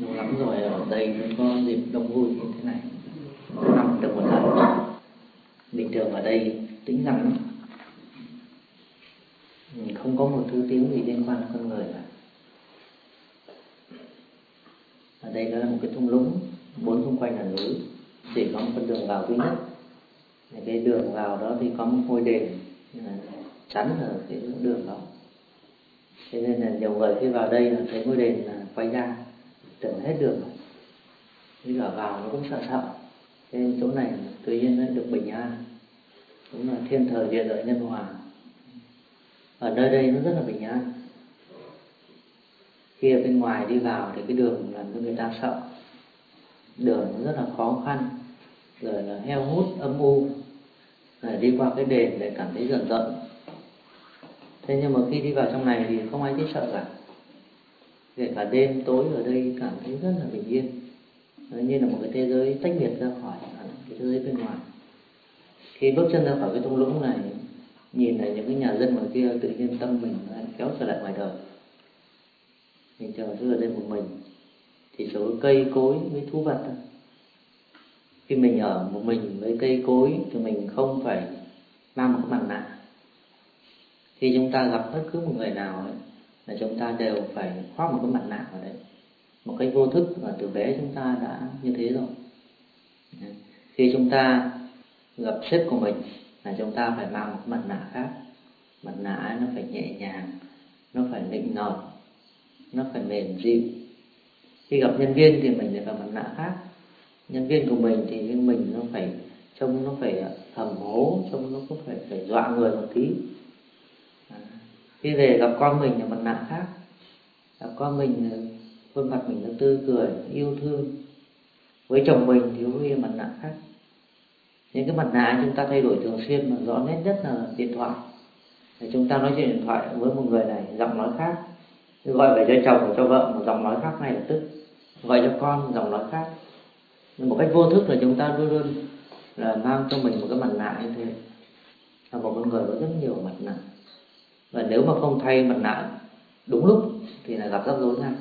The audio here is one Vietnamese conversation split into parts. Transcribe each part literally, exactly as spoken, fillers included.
Lâu lắm rồi ở đây mới có dịp đông vui như thế này. Năm được một lần. Bình thường ở đây tĩnh lặng lắm. Không có một thứ tiếng gì liên quan đến con người cả. Ở đây đó là một cái thung lũng, bốn xung quanh là núi, chỉ có một con đường vào duy nhất. Cái đường vào đó thì có một ngôi đền chắn ở cái đường đó. Thế nên là nhiều người khi vào đây là thấy ngôi đền là quay ra, tưởng hết đường rồi. Bây giờ vào nó cũng sợ sợ. Thế nên chỗ này tự nhiên nó được bình an. Đúng là thiên thời địa lợi nhân hòa. Ở nơi đây nó rất là bình an. Khi ở bên ngoài đi vào thì cái đường làm cho người ta sợ. Đường nó rất là khó khăn, rồi là heo hút, âm u. Rồi đi qua cái đền để cảm thấy rợn rợn. Thế nhưng mà khi đi vào trong này thì không ai thấy sợ cả. Kể cả đêm tối ở đây cảm thấy rất là bình yên. Nó như là một cái thế giới tách biệt ra khỏi cái thế giới bên ngoài. Khi bước chân ra khỏi cái thung lũng này, nhìn lại những cái nhà dân ngoài kia, tự nhiên tâm mình lại kéo trở lại ngoài đời. Mình chờ cứ ở đây một mình, thì số cây cối với thú vật thôi. Khi mình ở một mình với cây cối thì mình không phải mang một cái mặt nạ. Khi chúng ta gặp bất cứ một người nào ấy, là chúng ta đều phải khoác một cái mặt nạ vào đấy. Một cách vô thức và từ bé chúng ta đã như thế rồi. Khi chúng ta gặp sếp của mình là chúng ta phải mang một mặt nạ khác. Mặt nạ ấy nó phải nhẹ nhàng, nó phải nịnh nọt, nó phải mềm dịu. Khi gặp nhân viên thì mình phải vào mặt nạ khác. Nhân viên của mình thì mình nó phải trông nó phải thầm hố, trông nó cũng phải phải dọa người một tí. À, khi về gặp con mình là mặt nạ khác. Gặp con mình khuôn mặt mình nó tươi cười, yêu thương. Với chồng mình thì có mặt nạ khác. Những cái mặt nạ chúng ta thay đổi thường xuyên mà rõ nét nhất là điện thoại. Để chúng ta nói chuyện điện thoại với một người này giọng nói khác, gọi về cho chồng và cho vợ một giọng nói khác ngay lập tức, gọi cho con một giọng nói khác. Nhưng một cách vô thức là chúng ta luôn luôn là mang cho mình một cái mặt nạ như thế. Là một con người có rất nhiều mặt nạ. Và nếu mà không thay mặt nạ đúng lúc thì là gặp rắc rối ngay.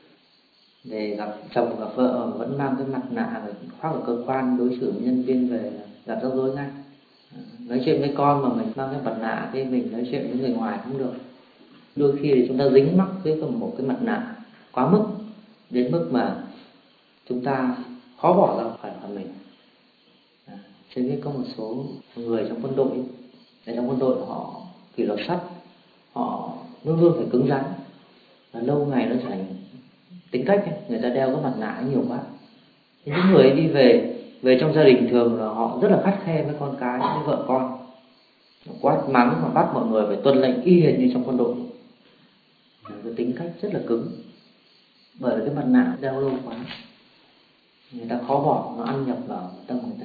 Để gặp chồng gặp vợ mà vẫn mang cái mặt nạ khoác ở cơ quan, đối xử với nhân viên về gặp rắc rối ngay. Nói chuyện với con mà mình mang cái mặt nạ thì mình nói chuyện với người ngoài không được. Đôi khi thì chúng ta dính mắc với một cái mặt nạ quá mức, đến mức mà chúng ta khó bỏ ra khỏi phần mình. À, cho nên có một số người trong quân đội, ở trong quân đội họ kỷ luật sắt, họ luôn luôn phải cứng rắn, và lâu ngày nó trở thành tính cách ấy, người ta đeo cái mặt nạ nhiều quá. Thì những người ấy đi về về trong gia đình thường là họ rất là khắt khe với con cái, với vợ con, quát mắng và bắt mọi người phải tuân lệnh y hệt như trong quân đội. Cái tính cách rất là cứng, bởi cái mặt nạ đeo lâu quá, người ta khó bỏ, nó ăn nhập vào tâm người ta.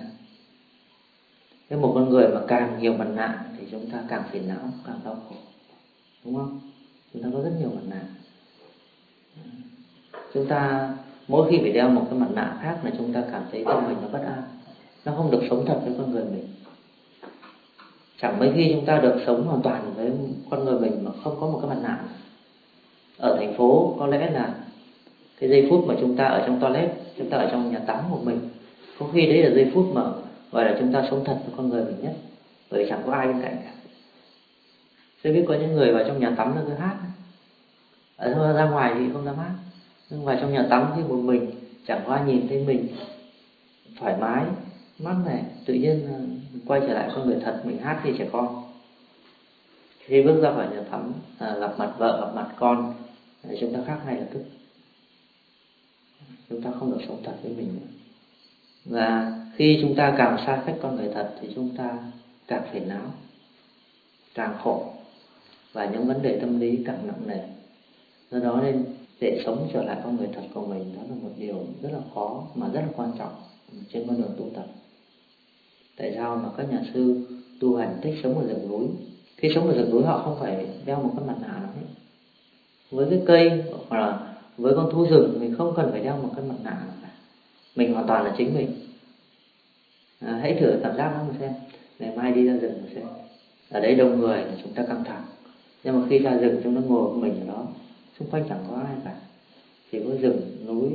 Thế một con người mà càng nhiều mặt nạ thì chúng ta càng phiền não, càng đau khổ, đúng không? Chúng ta có rất nhiều mặt nạ. Chúng ta mỗi khi phải đeo một cái mặt nạ khác là chúng ta cảm thấy tâm mình nó bất an, nó không được sống thật với con người mình. Chẳng mấy khi chúng ta được sống hoàn toàn với con người mình mà không có một cái mặt nạ. Ở thành phố có lẽ là cái giây phút mà chúng ta ở trong toilet, chúng ta ở trong nhà tắm một mình, có khi đấy là giây phút mà gọi là chúng ta sống thật với con người mình nhất, bởi vì chẳng có ai bên cạnh cả. Tôi biết có những người vào trong nhà tắm là cứ hát, ở ra ngoài thì không dám hát, nhưng vào trong nhà tắm thì một mình, chẳng có ai nhìn thấy mình, thoải mái, mát mẻ, tự nhiên quay trở lại con người thật, mình hát thì trẻ con. Khi bước ra khỏi nhà tắm, à, gặp mặt vợ, gặp mặt con, thì chúng ta khác ngay lập tức. Chúng ta không được sống thật với mình nữa. Và khi chúng ta càng xa cách con người thật thì chúng ta càng phiền não, càng khổ, và những vấn đề tâm lý càng nặng nề. Do đó nên để sống trở lại con người thật của mình, đó là một điều rất là khó mà rất là quan trọng trên con đường tu tập. Tại sao mà các nhà sư tu hành thích sống ở rừng núi? Khi sống ở rừng núi họ không phải đeo một cái mặt nạ nào hết. Với cái cây hoặc là với con thú rừng mình không cần phải đeo một cái mặt nạ nào cả. Mình hoàn toàn là chính mình. À, hãy thử cảm giác đó một xem. Ngày mai đi ra rừng một xem. Ở đây đông người là chúng ta căng thẳng. Nhưng mà khi ra rừng chúng ta ngồi một mình ở đó, xung quanh chẳng có ai cả. Chỉ có rừng, núi,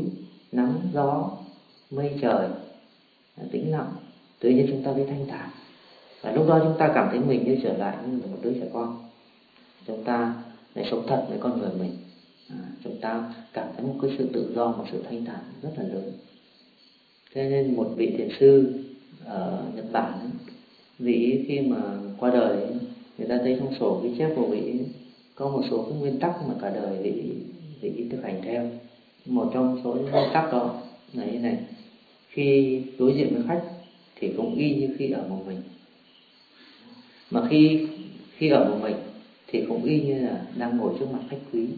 nắng gió mây trời tĩnh lặng, tự nhiên chúng ta thấy thanh thản. Và lúc đó chúng ta cảm thấy mình như trở lại như là một đứa trẻ con. Chúng ta lại sống thật với con người mình. À, chúng ta cảm thấy một cái sự tự do, một sự thanh thản rất là lớn. Thế nên một vị thiền sư ở Nhật Bản ấy, vị khi mà qua đời ấy, người ta thấy trong sổ ghi chép của vị ấy, có một số cái nguyên tắc mà cả đời vị vị thực hành theo. Một trong số những nguyên tắc đó là như này: khi đối diện với khách thì cũng y như khi ở một mình, mà khi khi ở một mình thì cũng y như là đang ngồi trước mặt khách quý.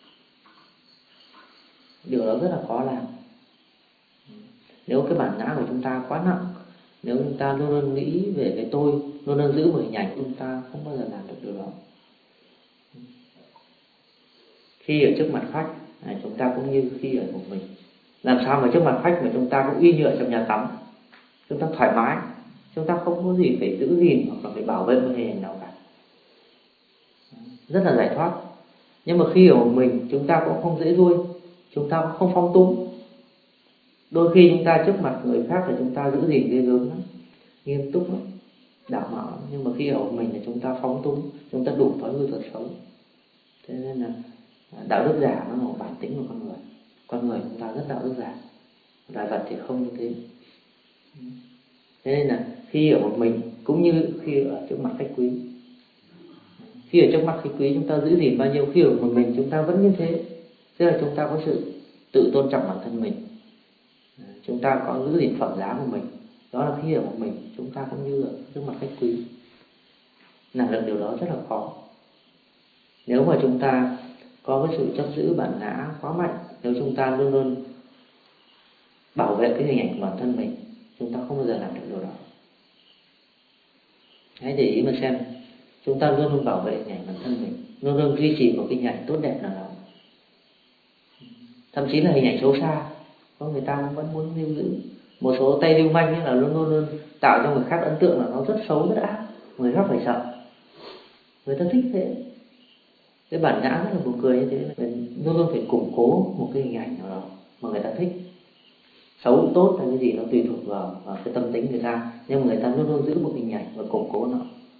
Điều đó rất là khó làm. Nếu cái bản ngã của chúng ta quá nặng, nếu chúng ta luôn luôn nghĩ về cái tôi, luôn luôn giữ một hình ảnh, chúng ta không bao giờ làm được điều đó. Khi ở trước mặt khách, chúng ta cũng như khi ở một mình. Làm sao mà trước mặt khách mà chúng ta cũng y như ở trong nhà tắm, chúng ta thoải mái, chúng ta không có gì phải giữ gìn hoặc là phải bảo vệ một hình ảnh nào cả, rất là giải thoát. Nhưng mà khi ở một mình, chúng ta cũng không dễ nuôi, chúng ta cũng không phong túng. Đôi khi chúng ta trước mặt người khác là chúng ta giữ gìn ghê gớm lắm, nghiêm túc lắm, đảm bảo lắm. Nhưng mà khi ở một mình là chúng ta phóng túng, chúng ta đủ thói hư tật xấu. Thế nên là đạo đức giả nó là một bản tính của con người. Con người chúng ta rất đạo đức giả, loài vật thì không như thế. Thế nên là khi ở một mình cũng như khi ở trước mặt khách quý. Khi ở trước mặt khách quý chúng ta giữ gìn bao nhiêu, khi ở một mình chúng ta vẫn như thế. Tức là chúng ta có sự tự tôn trọng bản thân mình, chúng ta có giữ gìn phẩm giá của mình. Đó là khi ở một mình chúng ta cũng như ở trước mặt khách quý. Làm được điều đó rất là khó. Nếu mà chúng ta có cái sự chấp giữ bản ngã quá mạnh, nếu chúng ta luôn luôn bảo vệ cái hình ảnh của bản thân mình, chúng ta không bao giờ làm được điều đó. Hãy để ý mà xem, chúng ta luôn luôn bảo vệ hình ảnh bản thân mình, luôn luôn duy trì một cái hình ảnh tốt đẹp nào đó, thậm chí là hình ảnh xấu xa, có người ta vẫn muốn lưu giữ. Một số tay lưu manh là luôn luôn luôn tạo cho người khác ấn tượng là nó rất xấu, rất ác, người khác phải sợ. Người ta thích thế. Cái bản ngã rất là buồn cười như thế, mình luôn luôn phải củng cố một cái hình ảnh nào đó mà người ta thích. Xấu tốt là cái gì nó tùy thuộc vào, vào cái tâm tính người ta, nhưng mà người ta luôn luôn giữ một hình ảnh và củng cố nó,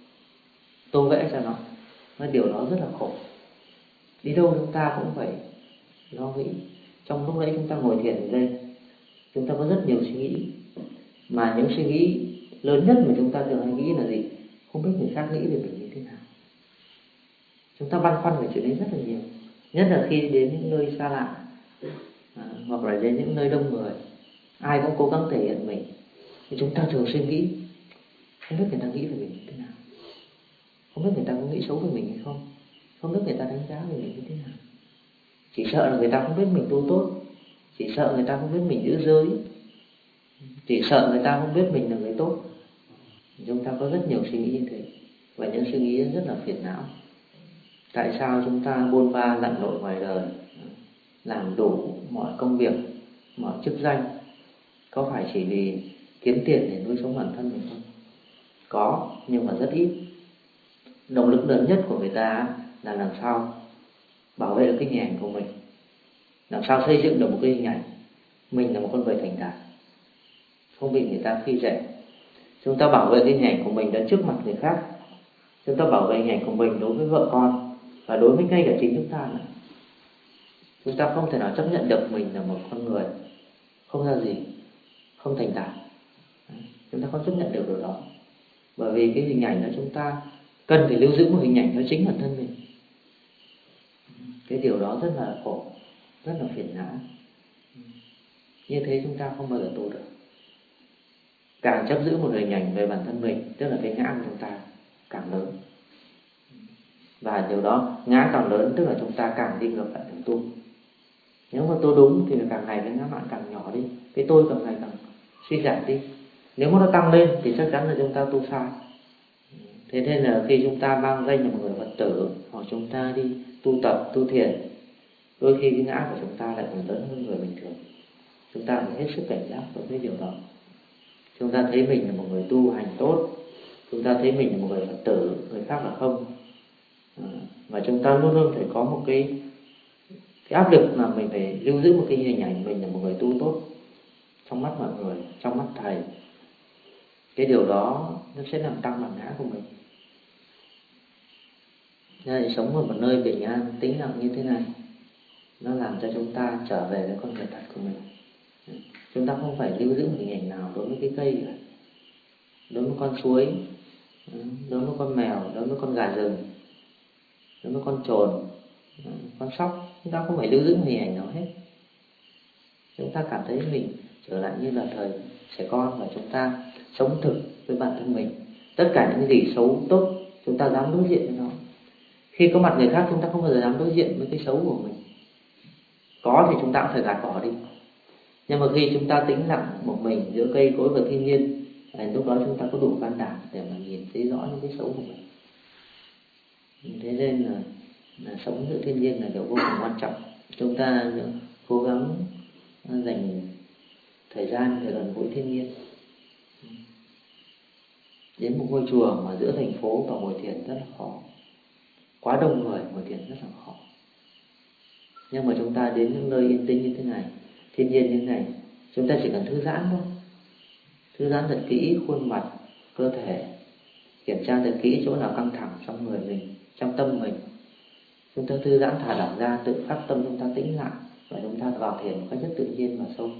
tô vẽ cho nó. Cái điều đó rất là khổ. Đi đâu chúng ta cũng phải lo nghĩ. Trong lúc đấy chúng ta ngồi thiền ở đây, chúng ta có rất nhiều suy nghĩ, mà những suy nghĩ lớn nhất mà chúng ta thường hay nghĩ là gì? Không biết người khác nghĩ về mình như thế nào. Chúng ta băn khoăn về chuyện đấy rất là nhiều, nhất là khi đến những nơi xa lạ, à, hoặc là đến những nơi đông người, ai cũng cố gắng thể hiện mình, thì chúng ta thường suy nghĩ không biết người ta nghĩ về mình như thế nào, không biết người ta có nghĩ xấu về mình hay không, không biết người ta đánh giá về mình như thế nào. Chỉ sợ là người ta không biết mình tu tốt, chỉ sợ người ta không biết mình giữ giới, chỉ sợ người ta không biết mình là người tốt. Chúng ta có rất nhiều suy nghĩ như thế, và những suy nghĩ rất là phiền não. Tại sao chúng ta bôn ba lặn lội ngoài đời, làm đủ mọi công việc, mọi chức danh, có phải chỉ vì kiếm tiền để nuôi sống bản thân mình không? Có, nhưng mà rất ít. Động lực lớn nhất của người ta là làm sao bảo vệ được cái hình ảnh của mình, làm sao xây dựng được một cái hình ảnh mình là một con người thành đạt, không bị người ta khi dễ. Chúng ta bảo vệ cái hình ảnh của mình đã trước mặt người khác, chúng ta bảo vệ hình ảnh của mình đối với vợ con, và đối với ngay cả chính chúng ta nữa. Chúng ta không thể nào chấp nhận được mình là một con người không ra gì, không thành đạt. Chúng ta không chấp nhận được điều đó, bởi vì cái hình ảnh đó chúng ta cần phải lưu giữ một hình ảnh cho chính bản thân mình. Cái điều đó rất là khổ, rất là phiền não. Như thế chúng ta không bao giờ tu được. Càng chấp giữ một hình ảnh về bản thân mình, tức là cái ngã của chúng ta càng lớn. Và điều đó, ngã càng lớn tức là chúng ta càng đi ngược lại đường tu. Nếu mà tu đúng thì càng ngày cái ngã mạn càng nhỏ đi, cái tôi càng ngày càng suy giảm đi. Nếu mà nó tăng lên thì chắc chắn là chúng ta tu sai. Thế nên là khi chúng ta mang danh là một người Phật tử, hoặc chúng ta đi tu tập, tu thiền, đôi khi cái ngã của chúng ta lại còn lớn hơn người bình thường. Chúng ta phải hết sức cảnh giác với cái điều đó. Chúng ta thấy mình là một người tu hành tốt, chúng ta thấy mình là một người Phật tử, người khác là không. Và chúng ta luôn luôn phải có một cái Cái áp lực là mình phải lưu giữ một cái hình ảnh mình là một người tu tốt trong mắt mọi người, trong mắt thầy. Cái điều đó nó sẽ làm tăng bản ngã của mình. Nên sống ở một nơi bình an, tĩnh lặng như thế này, nó làm cho chúng ta trở về với con người thật của mình. Chúng ta không phải lưu giữ một hình ảnh nào đối với cái cây cả, đối với con suối, đối với con mèo, đối với con gà rừng, đối với con trồn, con sóc. Chúng ta không phải lưu giữ một hình ảnh nào hết. Chúng ta cảm thấy mình trở lại như là thời trẻ con, và chúng ta sống thực với bản thân mình. Tất cả những gì xấu tốt chúng ta dám đối diện với nó. Khi có mặt người khác, chúng ta không bao giờ dám đối diện với cái xấu của mình. Có thì chúng ta cũng phải gạt bỏ đi. Nhưng mà khi chúng ta tĩnh lặng một mình giữa cây cối và thiên nhiên, lúc đó chúng ta có đủ can đảm để mà nhìn thấy rõ những cái xấu của mình. Thế nên là, là sống giữa thiên nhiên là điều vô cùng quan trọng. Chúng ta cố gắng dành thời gian để gần gũi thiên nhiên. Đến một ngôi chùa mà giữa thành phố và ngồi thiền rất là khó. Quá đông người ngồi thiền rất là khó. Nhưng mà chúng ta đến những nơi yên tĩnh như thế này, thiên nhiên như thế này, chúng ta chỉ cần thư giãn thôi. Thư giãn thật kỹ khuôn mặt, cơ thể, kiểm tra thật kỹ chỗ nào căng thẳng trong người mình, trong tâm mình. Chúng ta thư giãn thả lỏng ra, tự phát tâm chúng ta tĩnh lại, và chúng ta vào thiền một cách rất tự nhiên và sâu.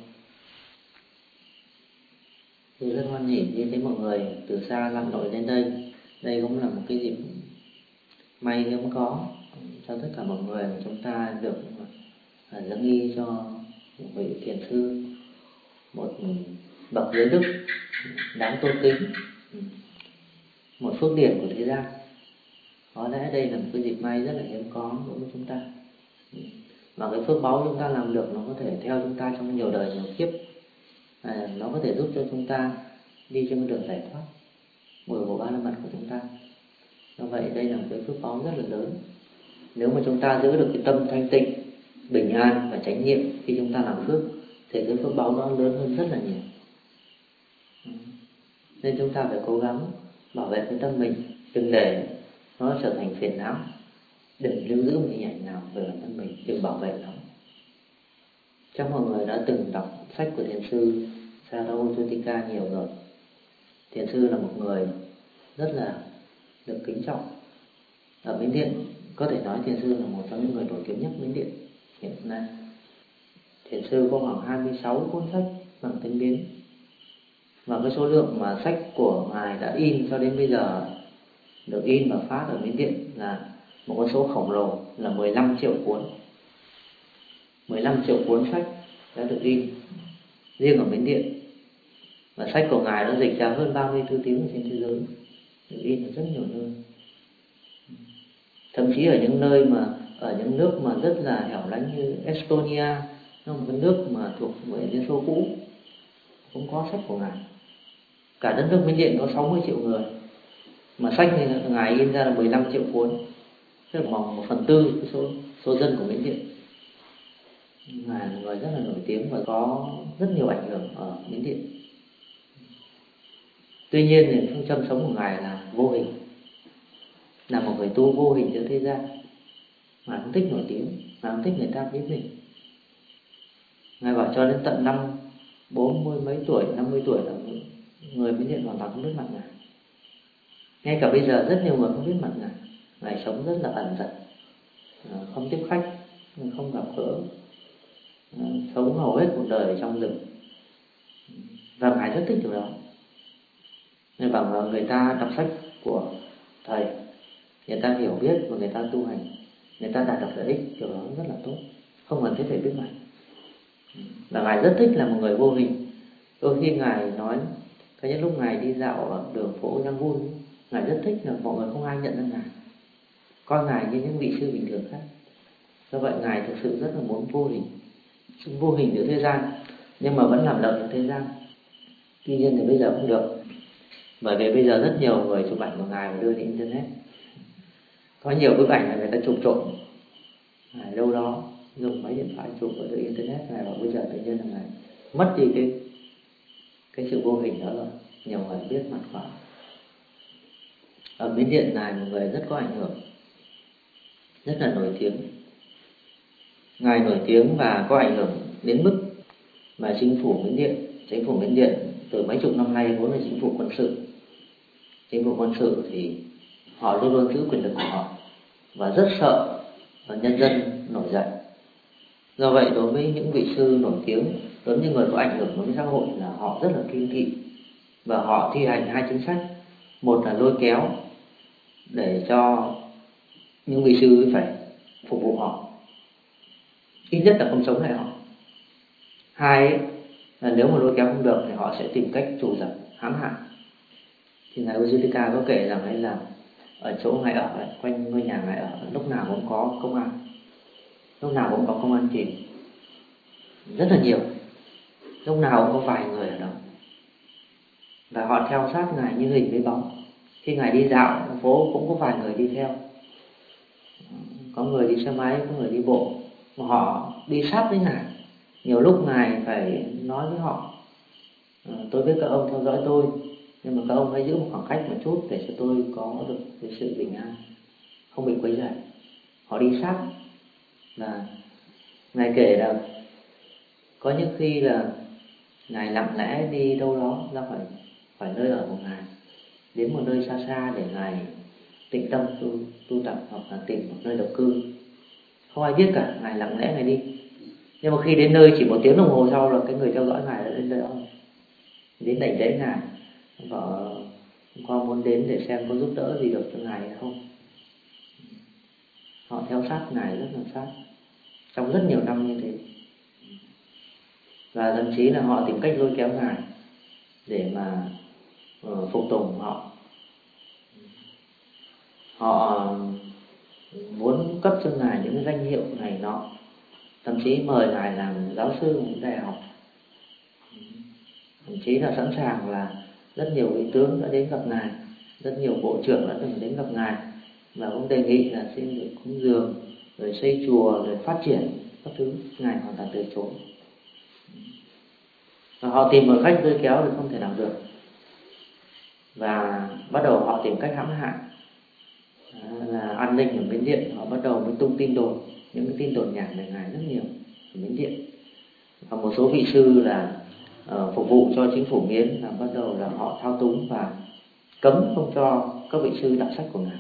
Tôi rất hoan hỉ nhìn thấy mọi người từ xa lặn lội lên đây. Đây cũng là một cái dịp may hiếm có cho tất cả mọi người. Chúng ta được dâng y cho một vị thiền sư, một bậc giới đức đáng tôn kính, một phước điển của thế gian. Có lẽ đây là một cái dịp may rất là hiếm có đối với chúng ta. Và cái phước báu chúng ta làm được, nó có thể theo chúng ta trong nhiều đời nhiều kiếp. À, nó có thể giúp cho chúng ta đi trên con đường giải thoát mười bộ ba la mật của chúng ta. Do vậy đây là một cái phước báu rất là lớn. Nếu mà chúng ta giữ được cái tâm thanh tịnh, bình an và chánh niệm khi chúng ta làm phước, thì cái phước báu đó lớn hơn rất là nhiều. Nên chúng ta phải cố gắng bảo vệ cái tâm mình, đừng để nó trở thành phiền não, đừng lưu giữ một hình ảnh nào về bản thân mình, đừng bảo vệ nó. Chắc mọi người đã từng đọc sách của thiền sư Sarao Jyotika nhiều rồi. Thiền sư là một người rất là được kính trọng ở Miến Điện. Có thể nói thiền sư là một trong những người nổi tiếng nhất Miến Điện hiện nay. Thiền sư có khoảng hai mươi sáu cuốn sách bằng tiếng Miến. Và cái số lượng mà sách của ngài đã in cho đến bây giờ, được in và phát ở Miến Điện, là một con số khổng lồ, là mười lăm triệu cuốn. mười lăm triệu cuốn sách đã được in riêng ở Miến Điện. Và sách của ngài đã dịch ra hơn ba mươi thứ tiếng trên thế giới, được in ở rất nhiều nơi. Thậm chí ở những nơi mà ở những nước mà rất là hẻo lánh như Estonia, nó một cái nước mà thuộc về Liên Xô cũ, cũng có sách của ngài. Cả đất nước Miến Điện có sáu mươi triệu người, mà sách này ngài in ra là mười lăm triệu cuốn, tức là bằng một phần tư cái số số dân của Miến Điện. Ngài là người rất là nổi tiếng và có rất nhiều ảnh hưởng ở Miến Điện. Tuy nhiên thì phương châm sống của ngài là vô hình, là một người tu vô hình giữa thế gian. Ngài không thích nổi tiếng, ngài không thích người ta biết mình. Ngài bảo cho đến tận năm bốn mươi mấy tuổi, năm mươi tuổi là người Miến Điện hoàn toàn không biết mặt ngài. Ngay cả bây giờ rất nhiều người không biết mặt ngài. Ngài sống rất là ẩn dật, không tiếp khách, không gặp gỡ, sống hầu hết cuộc đời trong rừng. Và ngài rất thích điều đó. Ngài bảo là người ta đọc sách của thầy, người ta hiểu biết và người ta tu hành, người ta đạt được lợi ích, điều đó rất là tốt, không cần thiết phải biết mặt. Và ngài rất thích là một người vô hình. Đôi khi ngài nói, có những lúc ngài đi dạo ở đường phố Yangon, ngài rất thích là mọi người không ai nhận ra ngài, coi ngài như những vị sư bình thường khác. Do vậy ngài thực sự rất là muốn vô hình, vô hình giữa thế gian, nhưng mà vẫn làm lợi cho thế gian. Tuy nhiên thì bây giờ không được, bởi vì bây giờ rất nhiều người chụp ảnh của ngài và đưa lên internet. Có nhiều bức ảnh là người ta chụp trộm ngài đâu đó, dùng máy điện thoại chụp và đưa internet. Ngài bảo bây giờ tự nhiên là ngài mất đi cái cái sự vô hình đó rồi, nhiều người biết mặt quá. Ở Miến Điện ngài một người rất có ảnh hưởng, rất là nổi tiếng. Ngài nổi tiếng và có ảnh hưởng đến mức mà chính phủ Miến Điện, chính phủ Miến Điện từ mấy chục năm nay vốn là chính phủ quân sự. Chính phủ quân sự thì họ luôn luôn giữ quyền lực của họ và rất sợ nhân dân nổi dậy. Do vậy đối với những vị sư nổi tiếng, đối với những người có ảnh hưởng đối với xã hội là họ rất là kiêng kỵ và họ thi hành hai chính sách. Một là lôi kéo để cho những vị sư phải phục vụ họ, ít nhất là không chống lại họ. Hai ấy, là nếu mà lôi kéo không được thì họ sẽ tìm cách trù dập, hãm hại. Thì ngài Ujjwalika có kể rằng ấy là ở chỗ ngài ở ấy, quanh ngôi nhà ngài ở lúc nào cũng có công an, lúc nào cũng có công an tìm, rất là nhiều, lúc nào cũng có vài người ở đó và họ theo sát ngài như hình với bóng. Khi ngài đi dạo phố cũng có vài người đi theo, có người đi xe máy, có người đi bộ, mà họ đi sát với ngài. Nhiều lúc ngài phải nói với họ, tôi biết các ông theo dõi tôi, nhưng mà các ông hãy giữ một khoảng cách một chút để cho tôi có được cái sự bình an, không bị quấy rầy. Họ đi sát. Là ngài kể là có những khi là ngài lặng lẽ đi đâu đó ra khỏi khỏi nơi ở của ngài, đến một nơi xa xa để ngài tĩnh tâm tu, tu tập hoặc là tìm một nơi độc cư. Không ai biết cả, ngài lặng lẽ ngài đi. Nhưng mà khi đến nơi chỉ một tiếng đồng hồ sau là cái người theo dõi ngài đã đến đây đó, đến đảnh lễ ngài, và con muốn đến để xem có giúp đỡ gì được cho ngài hay không. Họ theo sát ngài rất là sát trong rất nhiều năm như thế, và thậm chí là họ tìm cách lôi kéo ngài để mà uh, phục tùng họ. Họ muốn cấp cho ngài những danh hiệu này nọ, thậm chí mời ngài làm giáo sư của đại học, thậm chí là sẵn sàng là rất nhiều vị tướng đã đến gặp ngài, rất nhiều bộ trưởng đã từng đến gặp ngài và cũng đề nghị là xin được cúng dường, rồi xây chùa, rồi phát triển các thứ. Ngài hoàn toàn từ chối. Và họ tìm một cách lôi kéo thì không thể nào được, và bắt đầu họ tìm cách hãm hại. Đó là an ninh ở Miến Điện, họ bắt đầu mới tung tin đồn, những cái tin đồn nhảm về ngài rất nhiều ở Miến Điện. Và một số vị sư là uh, phục vụ cho chính phủ Miến là bắt đầu là họ thao túng và cấm không cho các vị sư đọc sách của ngài.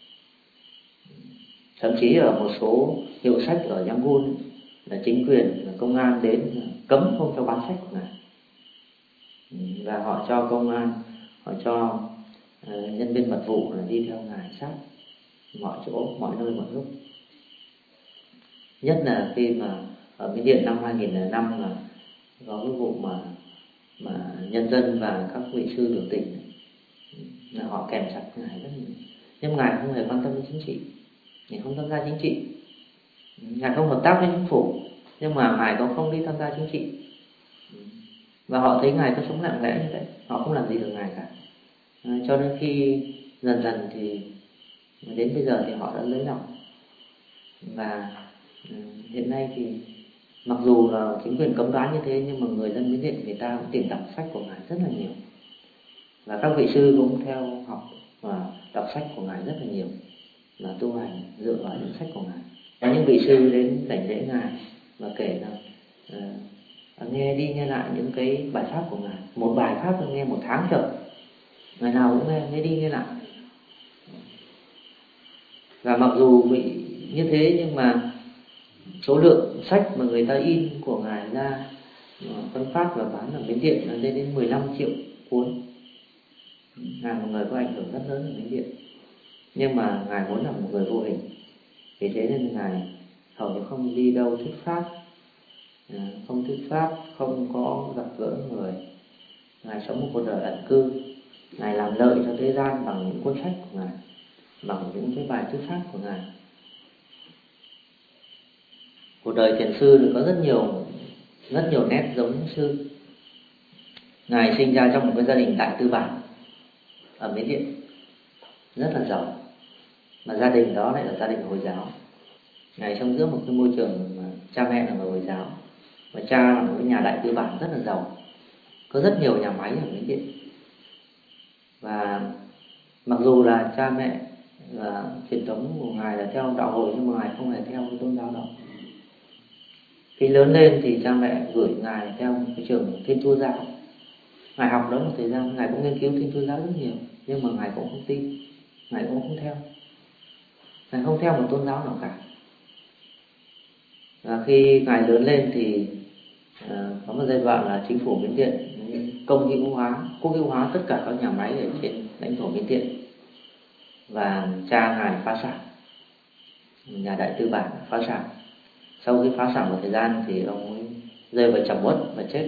Thậm chí ở một số hiệu sách ở Yangon là chính quyền, là công an đến cấm không cho bán sách của ngài, và họ cho công an, họ cho uh, nhân viên mật vụ là đi theo ngài sát mọi chỗ, mọi nơi, mọi lúc. Nhất là khi mà ở Miến Điện năm hai nghìn lẻ năm là có cái vụ mà mà nhân dân và các vị sư biểu tình, là họ kèm chặt ngài rất nhiều. Nhưng ngài không hề quan tâm đến chính trị, ngài không tham gia chính trị, ngài không hợp tác với chính phủ, nhưng mà ngài cũng không đi tham gia chính trị. Và họ thấy ngài có sống lặng lẽ như vậy, họ không làm gì được ngài cả. À, cho nên khi dần dần thì đến bây giờ thì họ đã lấy lòng. Và ừ, hiện nay thì mặc dù là chính quyền cấm đoán như thế, nhưng mà người dân Miến Điện người ta cũng tìm đọc sách của ngài rất là nhiều, và các vị sư cũng theo học và đọc sách của ngài rất là nhiều, và tu hành dựa vào những sách của ngài. Có những vị sư đến đảnh lễ ngài và kể rằng uh, nghe đi nghe lại những cái bài pháp của ngài, một bài pháp tôi nghe một tháng trời, ngày nào cũng nghe, nghe đi nghe lại. Và mặc dù bị như thế nhưng mà số lượng sách mà người ta in của ngài ra phân phát và bán ở Miến Điện là lên đến mười lăm triệu cuốn. Ngài một người có ảnh hưởng rất lớn ở Miến Điện, nhưng mà ngài muốn là một người vô hình, vì thế nên ngài hầu như không đi đâu thuyết pháp, không thuyết pháp, không có gặp gỡ người. Ngài sống một cuộc đời ẩn cư, ngài làm lợi cho thế gian bằng những cuốn sách của ngài, bằng những cái bài thuyết pháp của ngài. Cuộc đời thiền sư thì có rất nhiều rất nhiều nét giống sư. Ngài sinh ra trong một cái gia đình đại tư bản ở Miến Điện, rất là giàu, mà gia đình đó lại là gia đình Hồi giáo. Ngài sống giữa một cái môi trường mà cha mẹ là người Hồi giáo, và cha là một cái nhà đại tư bản rất là giàu, có rất nhiều nhà máy ở Miến Điện. Và mặc dù là cha mẹ và truyền thống của ngài là theo đạo Hồi, nhưng mà ngài không hề theo cái tôn giáo đó. Khi lớn lên thì cha mẹ gửi ngài theo một cái trường Thiên Chúa giáo. Ngài học đó một thời gian, ngài cũng nghiên cứu Thiên Chúa giáo rất nhiều, nhưng mà ngài cũng không tin, ngài cũng không theo, ngài không theo một tôn giáo nào cả. Và khi ngài lớn lên thì uh, có một giai đoạn là chính phủ Miến Điện công hữu hóa, quốc hữu hóa tất cả các nhà máy ở trên lãnh thổ Miến Điện, và cha ngài phá sản, nhà Đại Tư Bản phá sản. Sau khi phá sản một thời gian thì ông ấy rơi vào trầm uất và chết.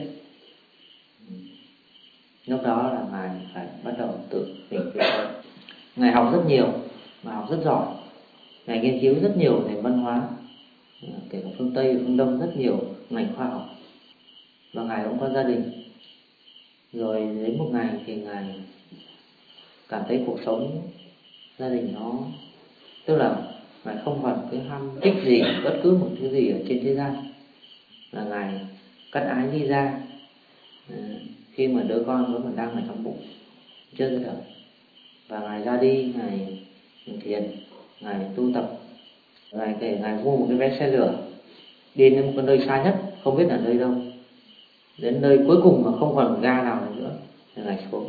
Lúc đó là ngài phải bắt đầu tự mình tự sống. Ngài học rất nhiều và học rất giỏi. Ngài nghiên cứu rất nhiều về văn hóa, kể cả phương Tây và phương Đông, rất nhiều ngành khoa học. Và ngài cũng có gia đình. Rồi đến một ngày thì ngài cảm thấy cuộc sống gia đình nó, tức là ngài không còn cái ham thích gì, bất cứ một thứ gì ở trên thế gian, là ngài cắt ái đi ra khi mà đứa con vẫn còn đang ở trong bụng chưa ra đời. Và ngài ra đi, ngài thiền, ngài tu tập, ngài kể ngài mua một cái vé xe lửa đi đến một cái nơi xa nhất, không biết là nơi đâu, đến nơi cuối cùng mà không còn ga nào nữa thì ngài xuống.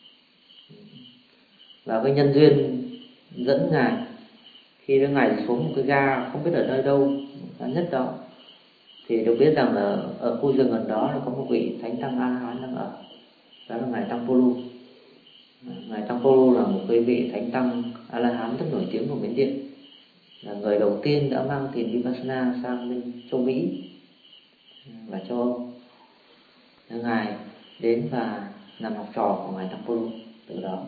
Và cái nhân duyên dẫn ngài, khi đến ngài xuống một cái ga không biết ở nơi đâu xa nhất đó, thì được biết rằng là ở khu rừng gần đó là có một vị thánh tăng A La Hán đang ở, đó là ngài Tăng Polu. Ngài Tăng Polu là một cái vị thánh tăng A La Hán rất nổi tiếng của Miến Điện, là người đầu tiên đã mang thiền Vipassana sang bên châu Mỹ và châu Âu. Ngài đến và làm học trò của ngài Tăng Polu từ đó.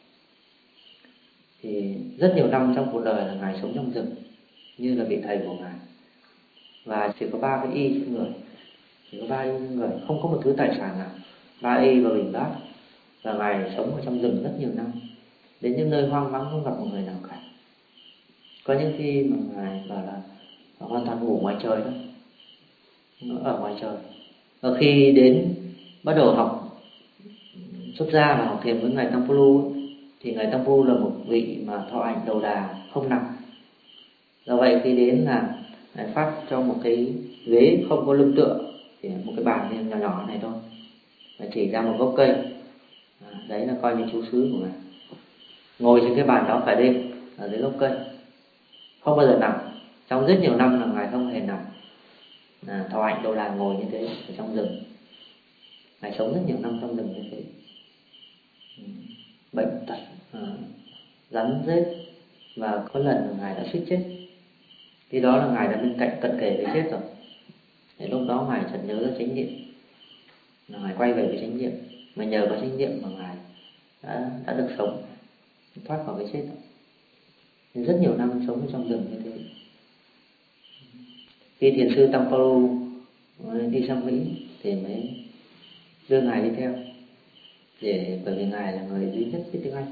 Thì rất nhiều năm trong cuộc đời là ngài sống trong rừng như là vị thầy của ngài, và chỉ có ba cái y trên người, chỉ có ba y trên người, không có một thứ tài sản nào, ba y và bình bát. Và ngài sống ở trong rừng rất nhiều năm, đến những nơi hoang vắng không gặp một người nào cả. Có những khi mà ngài bảo là hoàn toàn ngủ ngoài trời thôi, ở ngoài trời. Và khi đến bắt đầu học xuất gia và học thiền với ngài Tăng Polu, thì ngài Tăng Polu là một vị mà thọ hạnh đầu đà không nặng. Do vậy khi đến là ngài phát cho một cái ghế không có lưng tựa, thì một cái bàn nhỏ nhỏ này thôi, và chỉ ra một gốc cây, à, đấy là coi như chú xứ của ngài. Ngồi trên cái bàn đó phải đêm ở dưới gốc cây, không bao giờ nằm. Trong rất nhiều năm là ngài không hề nằm, à, thọ hạnh đầu đà ngồi như thế ở trong rừng. Ngài sống rất nhiều năm trong rừng như thế, bệnh tật, à, rắn rết, và có lần là ngài đã suýt chết. Khi đó là ngài đã bên cạnh cận kề với chết rồi. Thì lúc đó ngài chợt nhớ ra chánh niệm, là ngài quay về với chánh niệm, mà nhờ có chánh niệm mà ngài đã, đã được sống, thoát khỏi cái chết. Thì rất nhiều năm sống trong rừng như thế. Khi thiền sư Tăng Polu đi sang Mỹ thì mới đưa ngài đi theo, để bởi vì ngài là người duy nhất biết tiếng Anh.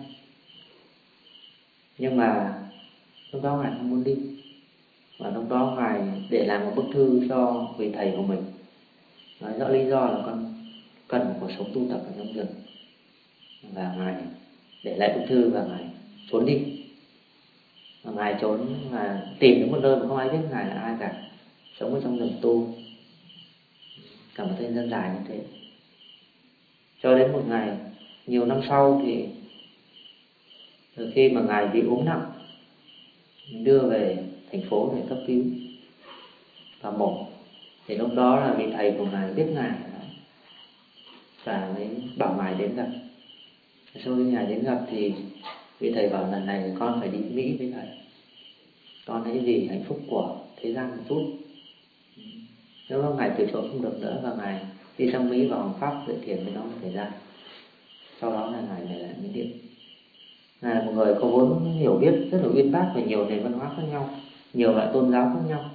Nhưng mà lúc đó ngài không muốn đi, và lúc đó ngài để lại một bức thư cho vị thầy của mình, nói rõ lý do là con cần một cuộc sống tu tập ở trong rừng, và ngài để lại bức thư và ngài trốn đi. Và ngài trốn và tìm đến một nơi mà không ai biết ngài là ai cả, sống ở trong rừng tu cả một thời gian dài như thế. Cho đến một ngày nhiều năm sau thì từ khi mà ngài bị ốm nặng, đưa về thành phố để cấp cứu và mổ, thì lúc đó là vị thầy của ngài biết ngài và mới bảo ngài đến gặp. Sau khi ngài đến gặp thì vị thầy bảo lần này con phải đi Mỹ với thầy, con hãy vì hạnh phúc của thế gian một chút. Nếu ngài từ chối không được nữa, và ngài đi sang Mỹ và Hoàng Pháp dạy thiền với nó một thời gian. Sau đó là ngài về lại Miến Điện. Ngài là một người có vốn hiểu biết rất là uyên bác về nhiều nền văn hóa khác nhau, nhiều loại tôn giáo khác nhau,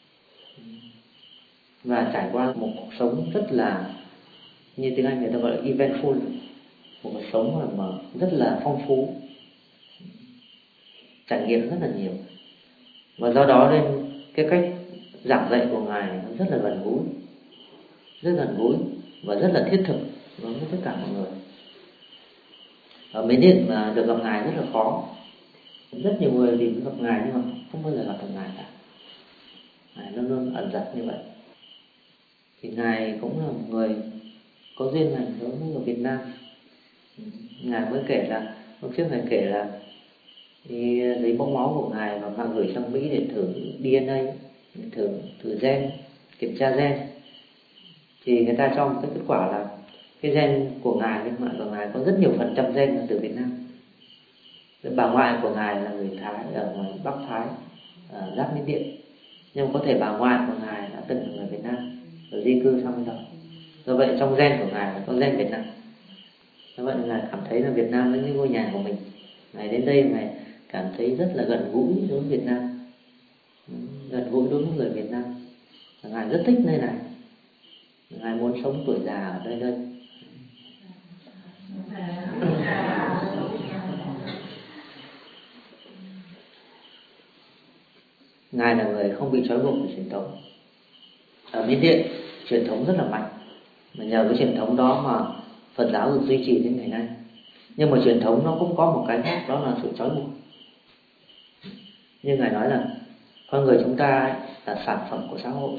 và trải qua một cuộc sống rất là, như tiếng Anh người ta gọi là eventful, một cuộc sống mà rất là phong phú, trải nghiệm rất là nhiều. Và do đó nên cái cách giảng dạy của ngài nó rất là gần gũi, rất gần gũi và rất là thiết thực đối với tất cả mọi người. Ở Miến Điện mà được gặp ngài rất là khó, rất nhiều người tìm gặp ngài nhưng mà không bao giờ gặp được ngài cả. Ngài luôn luôn ẩn giật như vậy. thì ngài cũng là một người có duyên lành đối với người Việt Nam. Ngài mới kể là hôm trước ngài kể là đi lấy mẫu máu của ngài và mang gửi sang Mỹ để thử đê en a, thử thử gen, kiểm tra gen. Thì người ta cho một cái kết quả là cái gen của ngài, bên ngoại của ngài có rất nhiều phần trăm gen là từ Việt Nam. Bà ngoại của ngài là người Thái ở ngoài Bắc Thái, ở giáp Miến Điện, nhưng có thể bà ngoại của ngài đã từng là người Việt Nam rồi di cư sang bên đó. Do vậy trong gen của ngài là có gen Việt Nam. Do vậy ngài cảm thấy là Việt Nam là như ngôi nhà của mình. Ngài đến đây ngài cảm thấy rất là gần gũi đối với Việt Nam, gần gũi đối với người Việt Nam. Ngài rất thích nơi này, ngài muốn sống tuổi già ở nơi đây. Ngài là người không bị trói buộc bởi truyền thống. Ở Miến Điện truyền thống rất là mạnh, mà nhờ cái truyền thống đó mà Phật giáo được duy trì đến ngày nay. Nhưng mà truyền thống nó cũng có một cái khác, đó là sự trói buộc. Như ngài nói là con người chúng ta là sản phẩm của xã hội,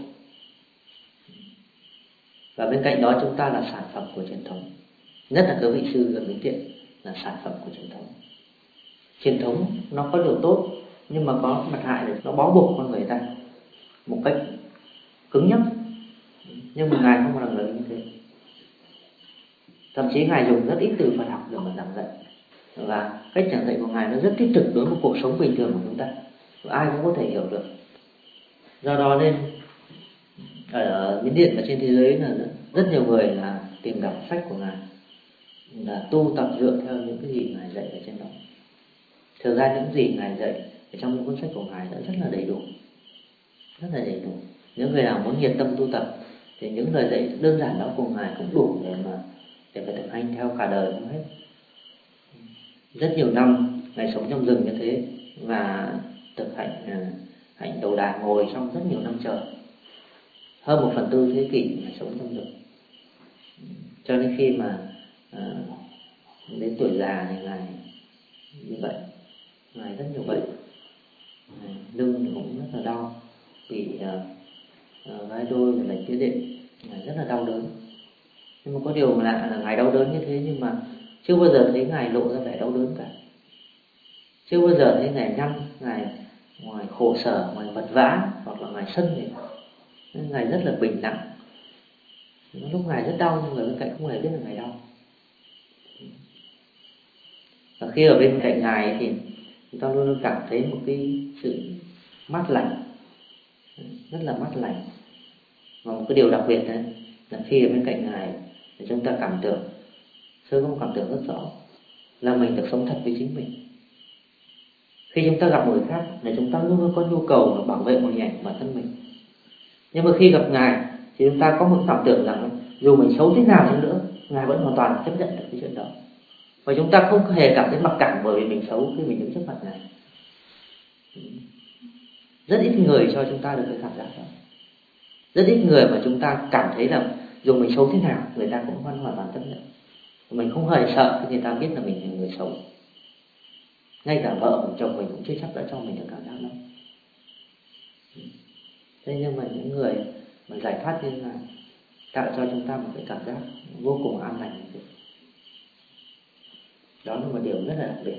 và bên cạnh đó chúng ta là sản phẩm của truyền thống. Nhất là các vị sư ở Miến Điện là sản phẩm của truyền thống. Truyền thống nó có điều tốt, nhưng mà có mặt hại là nó bó buộc con người ta một cách cứng nhắc. Nhưng mà ngài không là người như thế. Thậm chí ngài dùng rất ít từ Phật học để mà giảng dạy, và cách giảng dạy của ngài nó rất thiết thực đối với cuộc sống bình thường của chúng ta, và ai cũng có thể hiểu được. Do đó nên ở Miến Điện và trên thế giới là rất nhiều người là tìm đọc sách của ngài, là tu tập dựa theo những cái gì ngài dạy ở trên đó. Thực ra những gì ngài dạy ở trong những cuốn sách của ngài đã rất là đầy đủ, rất là đầy đủ. Những người nào muốn nhiệt tâm tu tập thì những lời dạy đơn giản đó của ngài cũng đủ để mà để phải thực hành theo cả đời không hết. Rất nhiều năm ngài sống trong rừng như thế và thực hành hạnh đầu đà ngồi trong rất nhiều năm trời, hơn một phần tư thế kỷ ngài sống trong rừng. Cho nên khi mà à, đến tuổi già thì ngài như vậy, ngài rất nhiều bệnh, lưng cũng rất là đau, bị uh, gai đôi và lệch phía đệm, ngài rất là đau đớn. Nhưng mà có điều mà lạ là ngài đau đớn như thế nhưng mà chưa bao giờ thấy ngài lộ ra vẻ đau đớn cả. Chưa bao giờ thấy ngài nhăn, ngài ngoài khổ sở, ngoài vật vã hoặc là ngài sân gì. Nên ngài rất là bình lặng. Lúc ngài rất đau nhưng người bên cạnh không hề biết là ngài đau. Và khi ở bên cạnh ngài thì chúng ta luôn luôn cảm thấy một cái sự mát lạnh, rất là mát lạnh. Và một cái điều đặc biệt đấy là khi ở bên cạnh ngài thì chúng ta cảm tưởng, sơ không cảm tưởng rất rõ là mình được sống thật với chính mình. Khi chúng ta gặp người khác là chúng ta luôn luôn có nhu cầu là bảo vệ một hình ảnh của bản thân mình. Nhưng mà khi gặp ngài thì chúng ta có một cảm tưởng rằng dù mình xấu thế nào chăng nữa, ngài vẫn hoàn toàn chấp nhận được cái chuyện đó. Và chúng ta không hề cảm thấy mặc cảm bởi vì mình xấu khi mình đứng trước mặt ngài. Rất ít người cho chúng ta được cái cảm giác đó. Rất ít người mà chúng ta cảm thấy là dù mình xấu thế nào, người ta cũng hoàn toàn chấp nhận. Mình không hề sợ khi người ta biết là mình là người xấu. Ngay cả vợ mình, chồng mình cũng chưa chắc đã cho mình được cảm giác đó. Thế nhưng mà những người mà giải thoát như thế này tạo cho chúng ta một cái cảm giác vô cùng an lành. Đó là một điều rất là đặc biệt.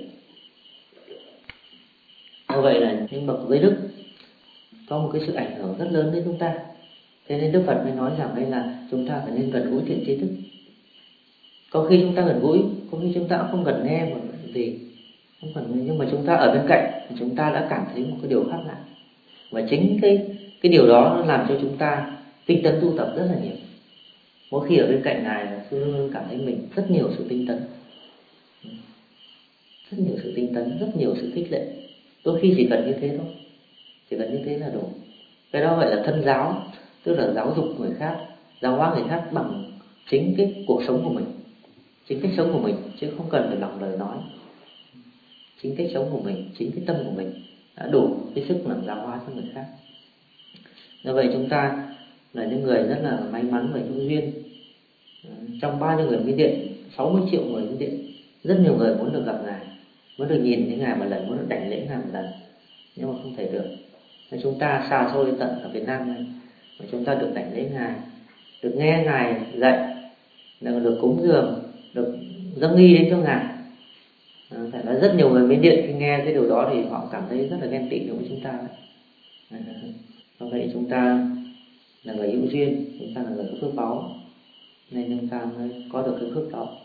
Như vậy là những bậc giới đức có một cái sự ảnh hưởng rất lớn đến chúng ta. Thế nên Đức Phật mới nói rằng đây là chúng ta phải nên gần gũi thiện tri thức. Có khi chúng ta gần gũi, có khi chúng ta cũng không cần nghe một gì, không cần nghe, nhưng mà chúng ta ở bên cạnh thì chúng ta đã cảm thấy một cái điều khác lạ. Và chính cái cái điều đó nó làm cho chúng ta tinh tấn tu tập rất là nhiều. Mỗi khi ở bên cạnh ngài là sư luôn cảm thấy mình rất nhiều sự tinh tấn, rất nhiều sự tinh tấn, rất nhiều sự khích lệ. Đôi khi chỉ cần như thế thôi, chỉ cần như thế là đủ. Cái đó gọi là thân giáo, tức là giáo dục người khác, giáo hóa người khác bằng chính cái cuộc sống của mình, chính cách sống của mình, chứ không cần phải bằng lời nói. Chính cách sống của mình, chính cái tâm của mình đã đủ cái sức làm giáo hóa cho người khác. Do vậy chúng ta là những người rất là may mắn và hữu duyên. Trong bao nhiêu người Miến Điện, sáu mươi triệu người Miến Điện, rất nhiều người muốn được gặp ngài, muốn được nhìn thấy ngài một lần, muốn được đảnh lễ ngài một lần, nhưng mà không thể được. Nên chúng ta xa xôi tận ở Việt Nam này, mà chúng ta được đảnh lễ ngài, được nghe Ngài dạy, được cúng dường, được dâng nghi đến cho Ngài. À, phải nói rất nhiều người Miến Điện khi nghe cái điều đó thì họ cảm thấy rất là ghen tị đối với chúng ta đấy. À, do vậy chúng ta là người hữu duyên, chúng ta là người có phước báu, nên chúng ta mới có được cái phước đó.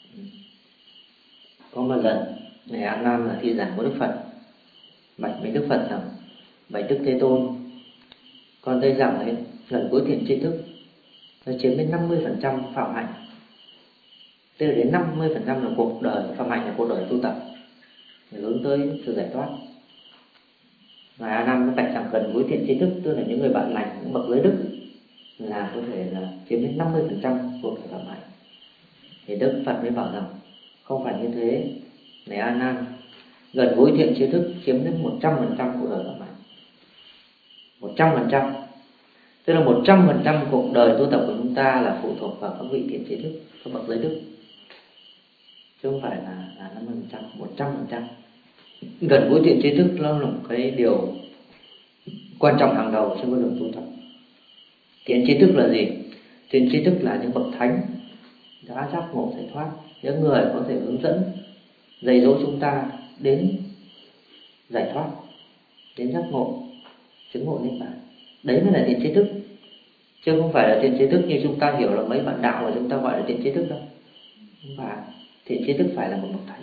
Có một lần Ngài A Nan là thi giảng của Đức Phật, bạch với Đức Phật rằng: bạch Đức Thế Tôn, con thấy rằng ấy, gần cuối thiện tri thức nó chiếm đến năm mươi phần trăm phạm hạnh, tức là đến năm mươi phần trăm là cuộc đời phạm hạnh, là cuộc đời tu tập để hướng tới sự giải thoát. Ngài A Nan mới bạch rằng gần cuối thiện tri thức, tức là những người bạn lành, những bậc giới đức là có thể là chiếm đến năm mươi phần trăm cuộc đời phạm hạnh. Thì Đức Phật mới bảo rằng không phải như thế, này A Nan, gần gũi thiện tri thức chiếm đến một trăm phần trăm cuộc đời phạm hạnh. một trăm phần trăm, tức là một trăm phần trăm cuộc đời tu tập của chúng ta là phụ thuộc vào các vị thiện tri thức, các bậc giới đức, chứ không phải là là năm mươi phần trăm, một trăm phần trăm. Gần gũi thiện tri thức nó là một cái điều quan trọng hàng đầu trong con đường tu tập. Thiện tri thức là gì? Thiện tri thức là những bậc thánh đã giác ngộ giải thoát, những người có thể hướng dẫn, dạy dỗ chúng ta đến giải thoát, đến giác ngộ, chứng ngộ niết bàn. Đấy mới là thiện tri thức, chứ không phải là thiện tri thức như chúng ta hiểu là mấy bạn đạo mà chúng ta gọi là thiện tri thức đâu. Không phải. Thiện tri thức phải là một bậc thánh.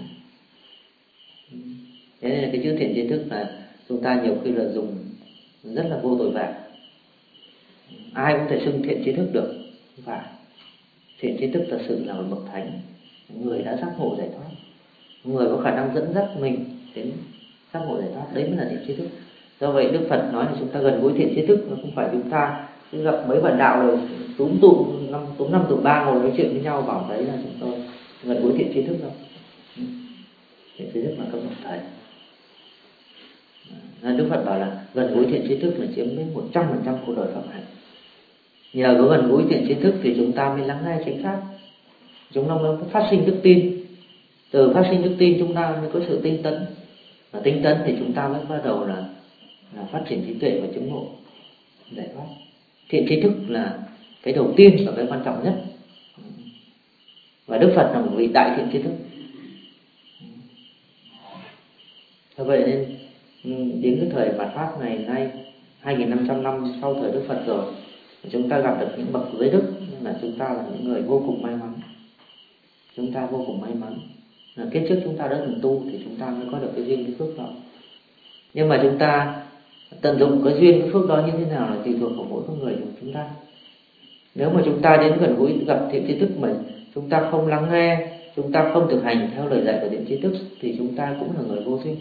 Thế nên là cái chữ thiện tri thức là chúng ta nhiều khi là dùng rất là vô tội vạ. Ai cũng thể xưng thiện tri thức được, không phải. Thiện tri thức thật sự là một bậc thánh, người đã giác ngộ giải thoát, người có khả năng dẫn dắt mình đến giác ngộ giải thoát, đấy mới là thiện tri thức. Do vậy Đức Phật nói là chúng ta gần gũi thiện tri thức, nó không phải chúng ta cứ gặp mấy bạn đạo rồi túm tụm năm túm năm tụm ba ngồi nói chuyện với nhau bảo đấy là chúng tôi gần gũi thiện tri thức đâu. Thiện tri thức là các bậc thầy. Đức Phật bảo là gần gũi thiện tri thức là chiếm đến một trăm phần trăm cuộc đời phạm hạnh. Nhờ có gần gũi thiện tri thức thì chúng ta mới lắng nghe chánh pháp, chúng ta mới phát sinh đức tin. Từ phát sinh đức tin chúng ta mới có sự tinh tấn, và tinh tấn thì chúng ta mới bắt đầu là, là phát triển trí tuệ và chứng ngộ giải thoát. Thiện tri thức là cái đầu tiên và cái quan trọng nhất, và Đức Phật là một vị đại thiện tri thức. Thế vậy nên đến cái thời mạt Pháp ngày nay, hai nghìn năm trăm năm sau thời Đức Phật rồi, chúng ta gặp được những bậc giới đức, nên là chúng ta là những người vô cùng may mắn. Chúng ta vô cùng may mắn. Là kiếp trước chúng ta đã từng tu thì chúng ta mới có được cái duyên, cái phước đó. Nhưng mà chúng ta tận dụng cái duyên, cái phước đó như thế nào là tùy thuộc vào mỗi con người của chúng ta. Nếu mà chúng ta đến gần gũi gặp thiện tri thức mà chúng ta không lắng nghe, chúng ta không thực hành theo lời dạy của thiện tri thức thì chúng ta cũng là người vô duyên.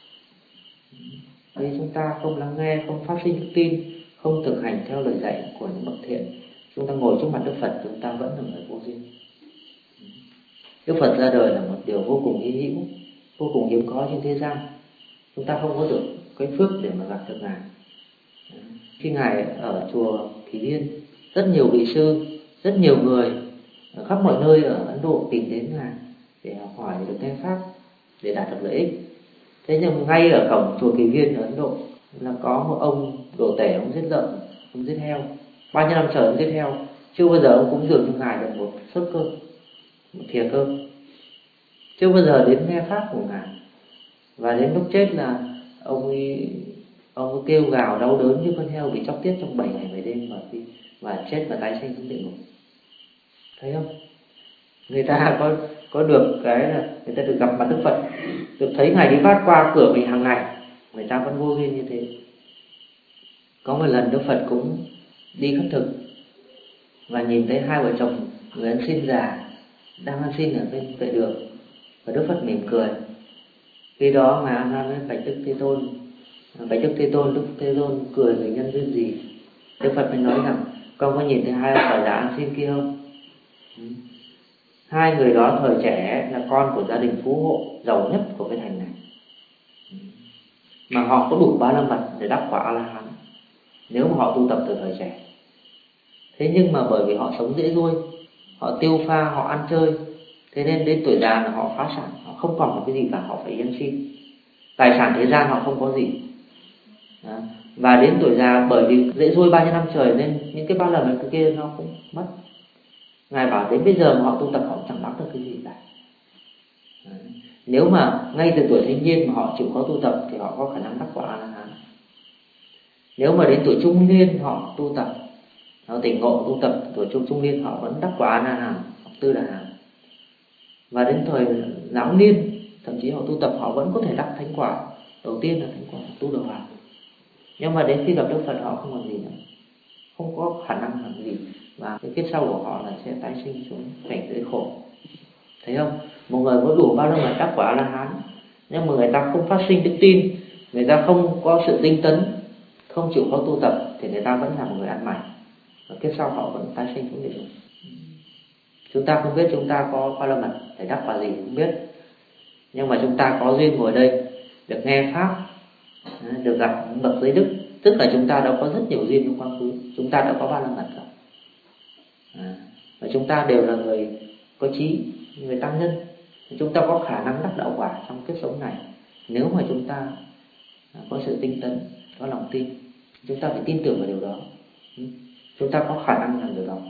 Vì chúng ta không lắng nghe, không phát sinh đức tin, không thực hành theo lời dạy của những bậc thiện, chúng ta ngồi trước mặt Đức Phật chúng ta vẫn là người vô duyên. Đức Phật ra đời là một điều vô cùng hy hữu, vô cùng hiếm có trên thế gian. Chúng ta không có được cái phước để mà gặp được Ngài. Khi Ngài ở chùa Kỳ Viên, rất nhiều vị sư, rất nhiều người ở khắp mọi nơi ở Ấn Độ tìm đến Ngài để học hỏi, để được nghe pháp, để đạt được lợi ích. Thế nhưng ngay ở cổng chùa Kỳ Viên ở Ấn Độ là có một ông đồ tể, ông giết lợn, ông giết heo, bao nhiêu năm trời ông giết heo, chưa bao giờ ông cúng dường cho Ngài được một suất cơm, một thìa cơm, chưa bao giờ đến nghe pháp của Ngài. Và đến lúc chết là ông ấy, ông ấy kêu gào đau đớn như con heo bị chóc tiết trong bảy ngày bảy đêm, và và chết và tái sinh xuống địa ngục. Thấy không? Người ta có có được cái là người ta được gặp mặt Đức Phật, được thấy Ngài đi phát qua cửa mình hàng ngày, người ta vẫn vô duyên như thế. Có một lần Đức Phật cũng đi khất thực và nhìn thấy hai vợ chồng người ăn xin già đang ăn xin ở bên vệ đường, và Đức Phật mỉm cười. Khi đó Ngài A Nan mới bạch Đức Thế Tôn, bạch Đức Thế Tôn, Đức Thế Tôn cười với nhân duyên gì? Đức Phật mới nói rằng con có nhìn thấy hai bà già ăn xin kia không? Hai người đó thời trẻ là con của gia đình phú hộ giàu nhất của cái thành này, mà họ có đủ ba la mật để đắc quả A La Hán nếu mà họ tu tập từ thời trẻ. Thế nhưng mà bởi vì họ sống dễ ruôi, họ tiêu pha, họ ăn chơi, thế nên đến tuổi già là họ phá sản, họ không còn một cái gì cả, họ phải ăn xin. Tài sản thế gian họ không có gì. Đó. Và đến tuổi già bởi vì dễ dôi bao nhiêu năm trời nên những cái ba lần cái kia nó cũng mất. Ngài bảo đến bây giờ mà họ tu tập họ chẳng nắm được cái gì cả. Đấy. Nếu mà ngay từ tuổi thanh niên mà họ chịu khó tu tập thì họ có khả năng đắc quả A-la-hán. Nếu mà đến tuổi trung niên họ tu tập, họ tỉnh ngộ tu tập, tuổi trung trung niên họ vẫn đắc quả A-la-hán hoặc tư đà hán. Và đến thời lão niên thậm chí họ tu tập họ vẫn có thể đắc thánh quả. Đầu tiên là thánh quả tu đầu hoàng. Nhưng mà đến khi gặp Đức Phật họ không còn gì nữa, không có khả năng làm gì, và cái kiếp sau của họ là sẽ tái sinh xuống cảnh giới khổ. Thấy không? Một người có đủ bao lâu mà đắc quả A-la-hán, nhưng mà người ta không phát sinh đức tin, người ta không có sự tinh tấn, không chịu khó tu tập thì người ta vẫn là một người ăn mày, và kiếp sau họ vẫn tái sinh xuống địa ngục. Chúng ta không biết chúng ta có bao lâu mà để đắc quả gì không biết, nhưng mà chúng ta có duyên ngồi đây được nghe pháp, được gặp bậc giới đức, tức là chúng ta đã có rất nhiều duyên trong quá khứ, chúng ta đã có ba la mật rồi. À, và chúng ta đều là người có trí, người tăng nhân, chúng ta có khả năng đắc đạo quả trong kiếp sống này. Nếu mà chúng ta có sự tinh tấn, có lòng tin, chúng ta phải tin tưởng vào điều đó, chúng ta có khả năng làm điều đó.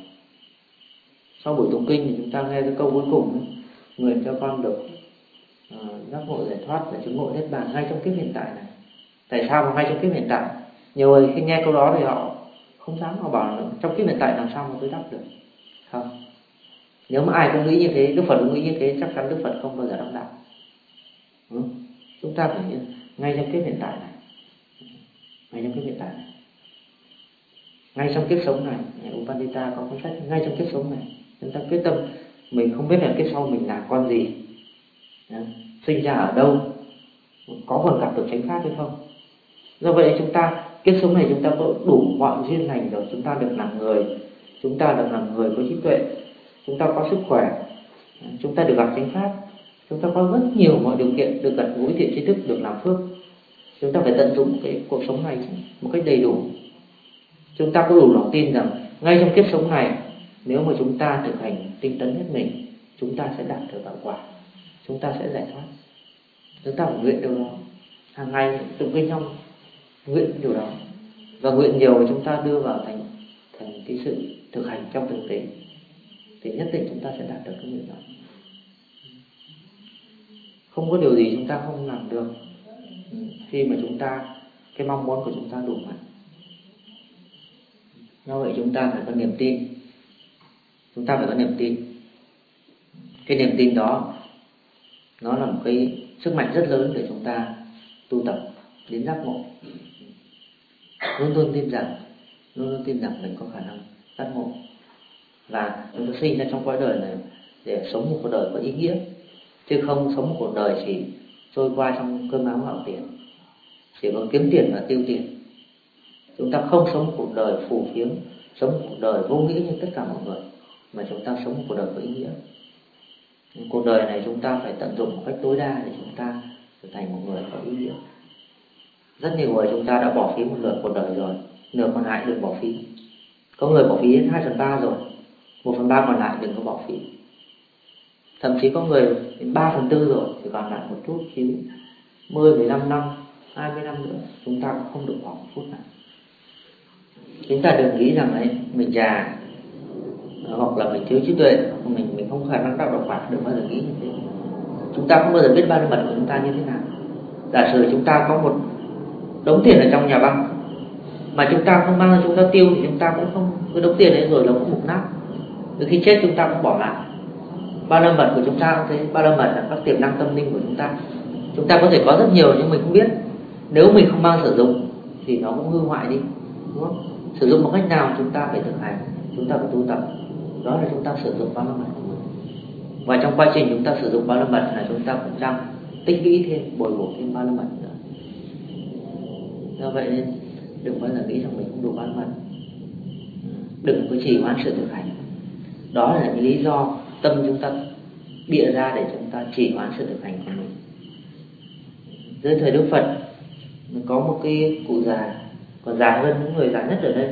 Sau buổi tụng kinh thì chúng ta nghe cái câu cuối cùng: nguyện cho con được uh, giác ngộ giải thoát và chứng ngộ niết bàn ngay trong kiếp hiện tại này. Tại sao mà ngay trong kiếp hiện tại? Nhiều người khi nghe câu đó thì họ không dám, họ bảo là trong kiếp hiện tại làm sao mà tôi đắc được. Không. Nếu mà ai cũng nghĩ như thế, Đức Phật cũng nghĩ như thế, chắc chắn Đức Phật không bao giờ đắc đạo. Ừ. Chúng ta phải ngay trong kiếp hiện tại này, ngay trong kiếp hiện tại này, ngay trong kiếp sống này. Upandita có cuốn sách ngay trong kiếp sống này. Chúng ta quyết tâm, mình không biết là kiếp sau mình là con gì, sinh ra ở đâu, có còn gặp được chánh pháp hay không. Do vậy chúng ta kiếp sống này chúng ta có đủ mọi duyên lành rồi, chúng ta được làm người, chúng ta được làm người có trí tuệ, chúng ta có sức khỏe, chúng ta được gặp chánh pháp, chúng ta có rất nhiều mọi điều kiện được gần gũi thiện tri thức, được làm phước. Chúng ta phải tận dụng cái cuộc sống này một cách đầy đủ. Chúng ta có đủ lòng tin rằng ngay trong kiếp sống này, nếu mà chúng ta thực hành tinh tấn hết mình, chúng ta sẽ đạt được đạo quả, chúng ta sẽ giải thoát. Chúng ta phải nguyện điều đó hàng ngày, tụng kinh trong nguyện điều đó, và nguyện nhiều chúng ta đưa vào thành thành cái sự thực hành trong thực tế, thì nhất định chúng ta sẽ đạt được cái nguyện đó. Không có điều gì chúng ta không làm được khi mà chúng ta, cái mong muốn của chúng ta đủ mạnh. Do vậy chúng ta phải có niềm tin, chúng ta phải có niềm tin. Cái niềm tin đó nó là một cái sức mạnh rất lớn để chúng ta tu tập đến giác ngộ. Luôn luôn tin rằng, luôn luôn tin rằng mình có khả năng giác ngộ, và chúng ta sinh ra trong cõi đời này để sống một cuộc đời có ý nghĩa, chứ không sống một cuộc đời chỉ trôi qua trong cơm áo gạo tiền, chỉ có kiếm tiền và tiêu tiền. Chúng ta không sống một cuộc đời phù phiếm, sống một cuộc đời vô nghĩa như tất cả mọi người, mà chúng ta sống một cuộc đời có ý nghĩa. Cuộc đời này chúng ta phải tận dụng một cách tối đa để chúng ta trở thành một người có ý nghĩa. Rất nhiều người chúng ta đã bỏ phí một nửa cuộc đời rồi, nửa còn lại đừng bỏ phí. Có người bỏ phí đến hai phần ba rồi, một phần ba còn lại đừng có bỏ phí. Thậm chí có người đến ba phần tư rồi thì còn lại một chút xíu, mười, mười lăm năm, hai mươi năm nữa, chúng ta cũng không được bỏ một phút nào. Chúng ta đừng nghĩ rằng ấy mình già, hoặc là mình thiếu trí tuệ, mình mình không khả năng đắc đạo quả, đừng bao giờ nghĩ như thế. Chúng ta không bao giờ biết ba la mật của chúng ta như thế nào. Giả sử chúng ta có một đống tiền ở trong nhà băng mà chúng ta không mang ra chúng ta tiêu, thì chúng ta cũng không, cái đống tiền ấy rồi nó cũng mục nát, từ khi chết chúng ta cũng bỏ lại. Ba la mật của chúng ta cũng thế, ba la mật là các tiềm năng tâm linh của chúng ta. Chúng ta có thể có rất nhiều nhưng mình không biết. Nếu mình không mang sử dụng thì nó cũng hư hoại đi, đúng không? Sử dụng một cách nào chúng ta phải thực hành, chúng ta phải tu tập. Đó là chúng ta sử dụng ba la mật của mình. Và trong quá trình chúng ta sử dụng ba la mật là chúng ta cũng đang tích lũy thêm, bồi bổ thêm ba la mật nữa. Do vậy nên đừng bao giờ nghĩ rằng mình không đủ ba la mật. Đừng có trì hoãn sự thực hành. Đó là những lý do tâm chúng ta bịa ra để chúng ta trì hoãn sự thực hành của mình. Dưới thời Đức Phật có một cái cụ già, còn già hơn những người già nhất ở đây,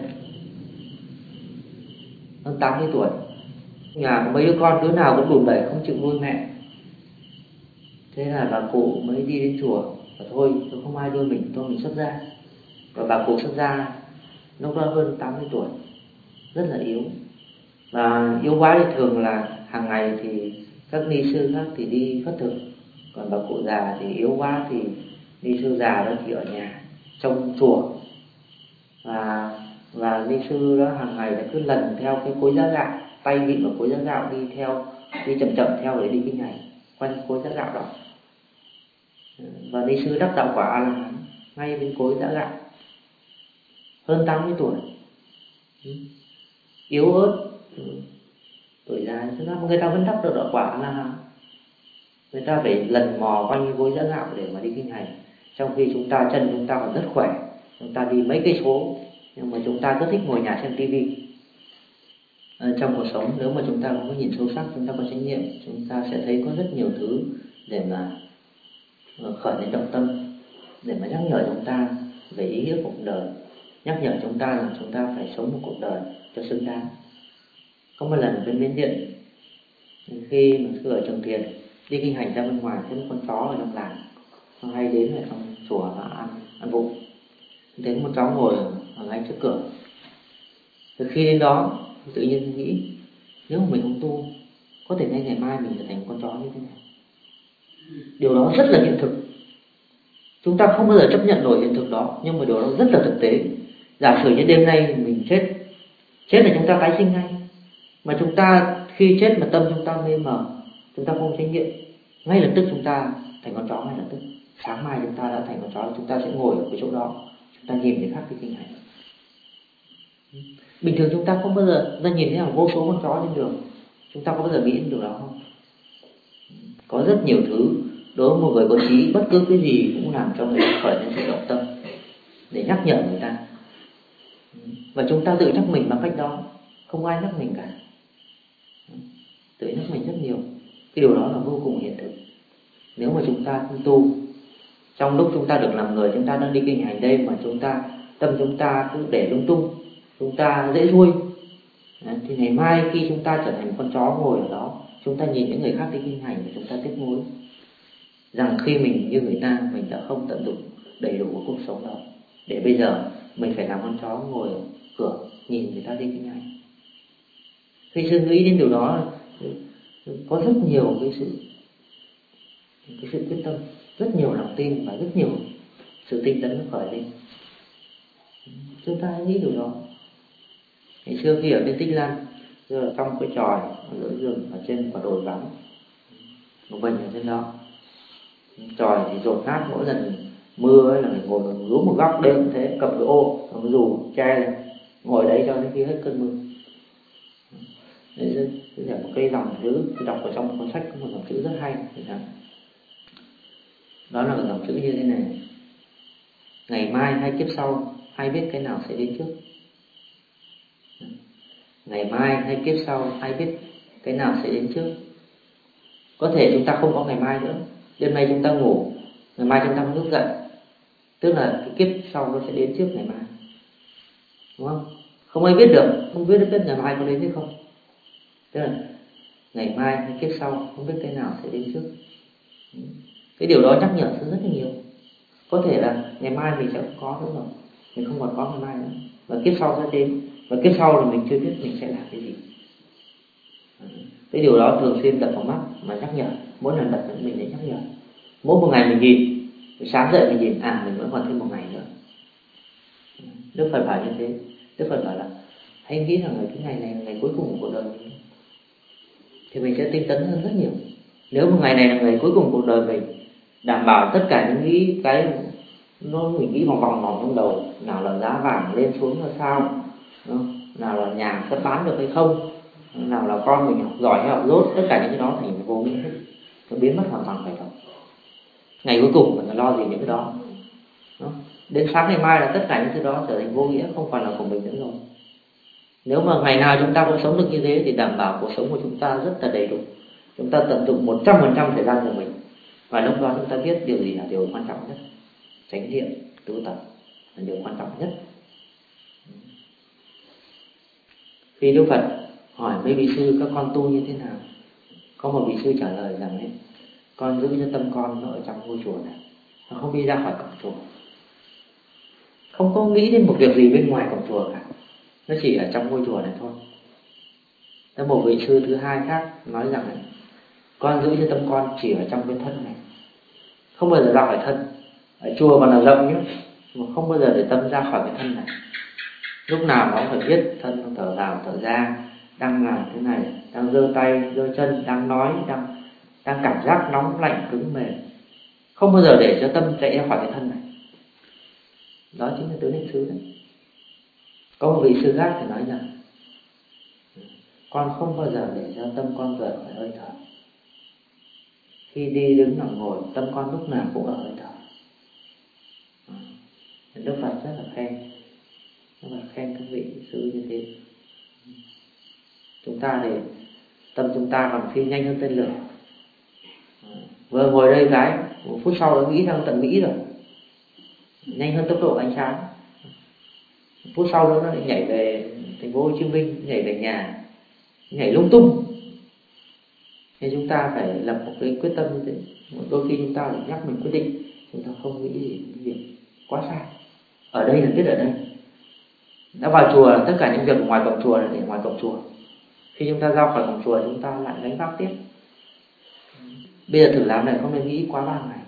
hơn tám mươi tuổi. Nhà có mấy đứa con đứa nào cũng đùn đẩy không chịu nuôi mẹ. Thế là bà cụ mới đi đến chùa và thôi, tôi không ai đưa mình, tôi mình xuất gia. Và bà cụ xuất gia lúc đó hơn tám mươi tuổi, rất là yếu. Và yếu quá thì thường là hàng ngày thì các ni sư khác thì đi phất thực, còn bà cụ già thì yếu quá thì ni sư già đó chỉ ở nhà trông chùa. Và và ni sư đó hàng ngày đã cứ lần theo cái cối giã gạo, tay vịn vào cối giã gạo, đi theo, đi chậm chậm theo để đi kinh hành quanh cối giã gạo đó. Và ni sư đắc đạo quả A La Hán ngay bên cối giã gạo, hơn tám mươi tuổi, yếu ớt, tuổi già, người ta vẫn đắc được đạo quả A La Hán. Người ta phải lần mò quanh cái cối giã gạo để mà đi kinh hành, trong khi chúng ta chân chúng ta còn rất khỏe, chúng ta đi mấy cây số, nhưng mà chúng ta cứ thích ngồi nhà xem tivi. À, trong cuộc sống nếu mà chúng ta có nhìn sâu sắc, chúng ta có chánh niệm, chúng ta sẽ thấy có rất nhiều thứ để mà khởi lên động tâm, để mà nhắc nhở chúng ta về ý nghĩa cuộc đời, nhắc nhở chúng ta là chúng ta phải sống một cuộc đời cho xứng đáng. Có một lần bên Miến Điện, khi mà cứ ở trong thiền đi kinh hành ra bên ngoài, thấy một con chó ở trong làng nó hay đến ở trong chùa và ăn ăn vụng. Thấy một cháu ngồi ở ngay trước cửa. Từ khi đến đó tự nhiên nghĩ, nếu mà mình không tu, có thể ngay ngày mai mình trở thành con chó như thế này. Điều đó rất là hiện thực. Chúng ta không bao giờ chấp nhận nổi hiện thực đó, nhưng mà điều đó rất là thực tế. Giả sử như đêm nay mình chết, chết là chúng ta tái sinh ngay. Mà chúng ta khi chết mà tâm chúng ta mê mờ, chúng ta không chánh niệm, ngay lập tức chúng ta thành con chó ngay lập tức. Sáng mai chúng ta đã thành con chó, chúng ta sẽ ngồi ở cái chỗ đó, chúng ta nhìn người khác đi kinh hành. Bình thường chúng ta không bao giờ ta nhìn thấy là vô số con chó trên đường, chúng ta có bao giờ nghĩ đến điều đó không? Có rất nhiều thứ đối với một người có trí, bất cứ cái gì cũng làm cho người khởi lên sự động tâm để nhắc nhở người ta. Và chúng ta tự nhắc mình bằng cách đó, không ai nhắc mình cả. Tự nhắc mình rất nhiều. Cái điều đó là vô cùng hiện thực. Nếu mà chúng ta không tu, trong lúc chúng ta được làm người, chúng ta đang đi kinh hành đây mà chúng ta tâm chúng ta cứ để lung tung, chúng ta dễ vui, thì ngày mai khi chúng ta trở thành con chó ngồi ở đó, chúng ta nhìn những người khác đi kinh hành thì chúng ta tiếc nuối rằng khi mình như người ta, mình đã không tận dụng đầy đủ của cuộc sống đó, để bây giờ mình phải làm con chó ngồi ở cửa nhìn người ta đi kinh hành. Khi sư nghĩ đến điều đó, có rất nhiều cái sự cái sự quyết tâm, rất nhiều lòng tin và rất nhiều sự tinh tấn nó khởi lên. Chúng ta hãy nghĩ điều đó. Ngày xưa khi ở bên Tích Lan, ở trong cái chòi ở giữa rừng, ở trên quả đồi vắng, một mình ở trên đó, chòi thì dột nát, mỗi lần mưa ấy là mình ngồi rúm một góc đêm thế, cầm cái ô, cầm cái dù che lên, ngồi đấy cho đến khi hết cơn mưa. Đấy là một cái dòng chữ đọc ở trong cuốn sách, có một dòng chữ rất hay. Đó là một dòng chữ như thế này: ngày mai hay kiếp sau, ai biết cái nào sẽ đến trước. Ngày mai hay kiếp sau, ai biết cái nào sẽ đến trước. Có thể chúng ta không có ngày mai nữa. Đêm nay chúng ta ngủ, ngày mai chúng ta không thức dậy, tức là cái kiếp sau nó sẽ đến trước ngày mai, đúng không? Không ai biết được, không biết được ngày mai có đến hay không. Tức là ngày mai hay kiếp sau, không biết cái nào sẽ đến trước. Cái điều đó nhắc nhở rất là nhiều. Có thể là ngày mai mình sẽ không có nữa rồi, mình không còn có ngày mai nữa, và kiếp sau sẽ đến, và kiếp sau là mình chưa biết mình sẽ làm cái gì. Cái điều đó thường xuyên đập vào mắt mà nhắc nhở, mỗi lần đập mình để nhắc nhở. Mỗi một ngày mình nhìn, sáng dậy mình nhìn, à mình vẫn còn thêm một ngày nữa. Đức Phật bảo như thế. Đức Phật bảo là hãy nghĩ rằng cái ngày này là ngày cuối cùng của cuộc đời mình, thì mình sẽ tinh tấn hơn rất nhiều. Nếu một ngày này là ngày cuối cùng cuộc đời mình, đảm bảo tất cả những nghĩ cái nó mình nghĩ vòng vòng vòng trong đầu, nào là giá vàng lên xuống là sao, nào là nhà sẽ bán được hay không, nào là con mình học giỏi hay học dốt, tất cả những cái đó thành vô nghĩa hết, nó biến mất hoàn toàn phải không? Ngày cuối cùng mình lo gì những cái đó. Đó. Đến sáng ngày mai là tất cả những thứ đó trở thành vô nghĩa, không còn là của mình nữa rồi. Nếu mà ngày nào chúng ta cũng sống được như thế thì đảm bảo cuộc sống của chúng ta rất là đầy đủ. Chúng ta tận dụng một trăm phần trăm thời gian của mình, và lúc đó chúng ta biết điều gì là điều quan trọng nhất. Chánh niệm, tu tập là điều quan trọng nhất. Khi Đức Phật hỏi mấy vị sư các con tu như thế nào, có một vị sư trả lời rằng ấy, con giữ cho tâm con nó ở trong ngôi chùa này, nó không đi ra khỏi cổng chùa. không có nghĩ đến một việc gì bên ngoài cổng chùa cả, nó chỉ ở trong ngôi chùa này thôi. Thế một vị sư thứ hai khác nói rằng này, con giữ cho tâm con chỉ ở trong cái thân này, không bao giờ ra khỏi thân. Ở chùa còn là rộng nhé, mà không bao giờ để tâm ra khỏi cái thân này. Lúc nào nó phải biết thân thở vào thở ra, đang làm thế này, đang giơ tay giơ chân, đang nói, đang đang cảm giác nóng lạnh cứng mềm, không bao giờ để cho tâm chạy ra khỏi cái thân này. Đó chính là tứ niệm xứ đấy. Có một vị sư khác thì nói rằng con không bao giờ để cho tâm con rời khỏi hơi thở. Khi đi đứng nằm ngồi, tâm con lúc nào cũng ở hơi thở. Đức Phật rất là khen, Đức Phật khen các vị sư như thế. Chúng ta thì tâm chúng ta còn phi nhanh hơn tên lửa. Vừa ngồi đây cái một phút sau đã nghĩ sang tận Mỹ rồi, nhanh hơn tốc độ ánh sáng. Một phút sau nữa nó lại nhảy về thành phố Hồ Chí Minh, nhảy về nhà, nhảy lung tung. Nên chúng ta phải lập một cái quyết tâm như thế. Một đôi khi chúng ta phải nhắc mình quyết định, chúng ta không nghĩ gì việc quá sai. Ở đây là biết ở đây. Đã vào chùa, tất cả những việc ngoài cổng chùa là để ngoài cổng chùa. Khi chúng ta ra khỏi cổng chùa, chúng ta lại gánh vác tiếp. Bây giờ thử làm này, không nên nghĩ quá ba ngày.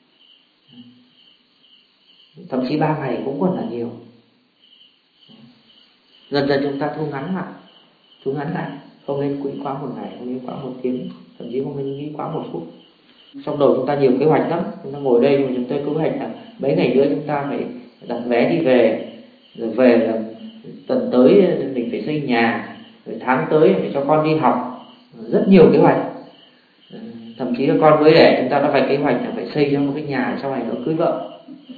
Thậm chí ba ngày cũng còn là nhiều. Dần dần chúng ta thu ngắn lại, thu ngắn lại, không nên nghĩ quá một ngày, không nên quá một tiếng, thậm chí không nên nghĩ quá một phút. Trong đầu chúng ta nhiều kế hoạch lắm, chúng ta ngồi đây nhưng mà chúng ta kế hoạch là mấy ngày nữa chúng ta phải đặt vé đi về, rồi về là tuần tới mình phải xây nhà, rồi tháng tới phải cho con đi học, rất nhiều kế hoạch. Thậm chí là con mới đẻ chúng ta đã phải kế hoạch là phải xây cho một cái nhà sau này nữa cưới vợ.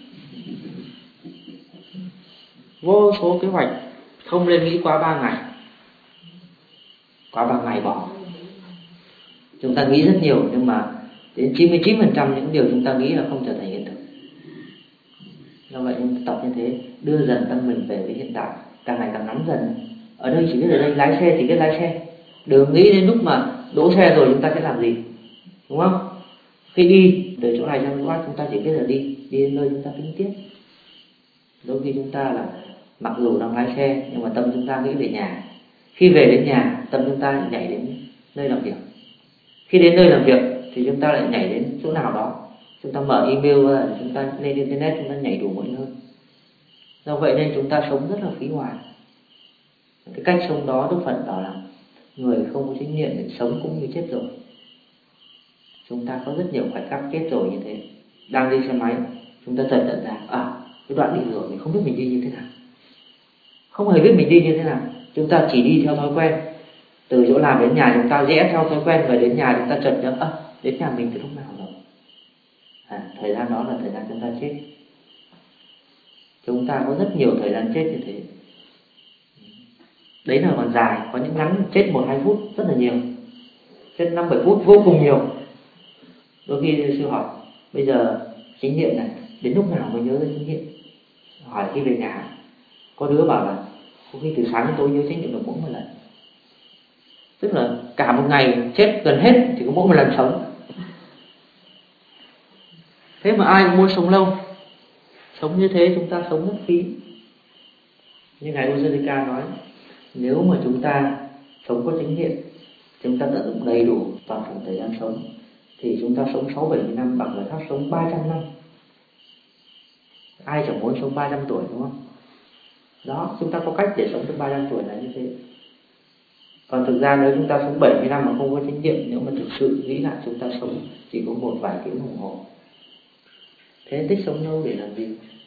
Vô số kế hoạch, không nên nghĩ quá ba ngày. Quá ba ngày bỏ. Chúng ta nghĩ rất nhiều nhưng mà đến chín mươi chín phần trăm những điều chúng ta nghĩ là không trở thành hiện thực. Do vậy chúng ta tập như thế, đưa dần tâm mình về với hiện tại, càng ngày càng ngắn dần. Ở đây chỉ biết ở đây lái xe chỉ biết lái xe. Đừng nghĩ đến lúc mà đỗ xe rồi chúng ta sẽ làm gì, đúng không? Khi đi từ chỗ này sang chỗ khác chúng ta chỉ biết là đi, đi đến nơi chúng ta tính tiếp. Đôi khi chúng ta là mặc dù đang lái xe nhưng mà tâm chúng ta nghĩ về nhà. Khi về đến nhà, tâm chúng ta lại nhảy đến nơi làm việc. Khi đến nơi làm việc thì chúng ta lại nhảy đến chỗ nào đó. Chúng ta mở email ra, chúng ta lên internet, chúng ta nhảy đủ mọi nơi. Do vậy nên chúng ta sống rất là phí hoài. Cái cách sống đó Đức Phật bảo là người không có chánh niệm để sống cũng như chết rồi. Chúng ta có rất nhiều khoảnh khắc chết rồi như thế. Đang đi xe máy, chúng ta chợt nhận ra, à, cái đoạn đi rồi mình không biết mình đi như thế nào. Không hề biết mình đi như thế nào. Chúng ta chỉ đi theo thói quen. Từ chỗ làm đến nhà chúng ta rẽ theo thói quen, và đến nhà chúng ta chợt nhớ, à, đến nhà mình từ lúc nào rồi. À, thời gian đó là thời gian chúng ta chết. Chúng ta có rất nhiều thời gian chết như thế. Đấy là còn dài, có những ngắn chết một hai phút rất là nhiều, chết năm bảy phút vô cùng nhiều. Đôi khi sư hỏi, bây giờ chánh niệm này đến lúc nào mới nhớ đến chánh niệm? Hỏi khi về nhà, có đứa bảo là có khi từ sáng đến tối nhớ chánh niệm được mỗi một lần. Tức là cả một ngày chết gần hết thì có mỗi một lần sống. Thế mà ai cũng muốn sống lâu. Sống như thế chúng ta sống rất phí. Như ngài Usazika nói, nếu mà chúng ta sống có chánh niệm, chúng ta tận dụng đầy đủ toàn bộ thời gian sống, thì chúng ta sống sáu bảy mươi năm bằng người khác sống ba trăm năm. Ai chẳng muốn sống ba trăm tuổi, đúng không? Đó, chúng ta có cách để sống được ba trăm tuổi là như thế. Còn thực ra nếu chúng ta sống bảy mươi năm mà không có chánh niệm, nếu mà thực sự nghĩ lại chúng ta sống chỉ có một vài tiếng đồng hồ. Thế tích sống lâu để làm gì?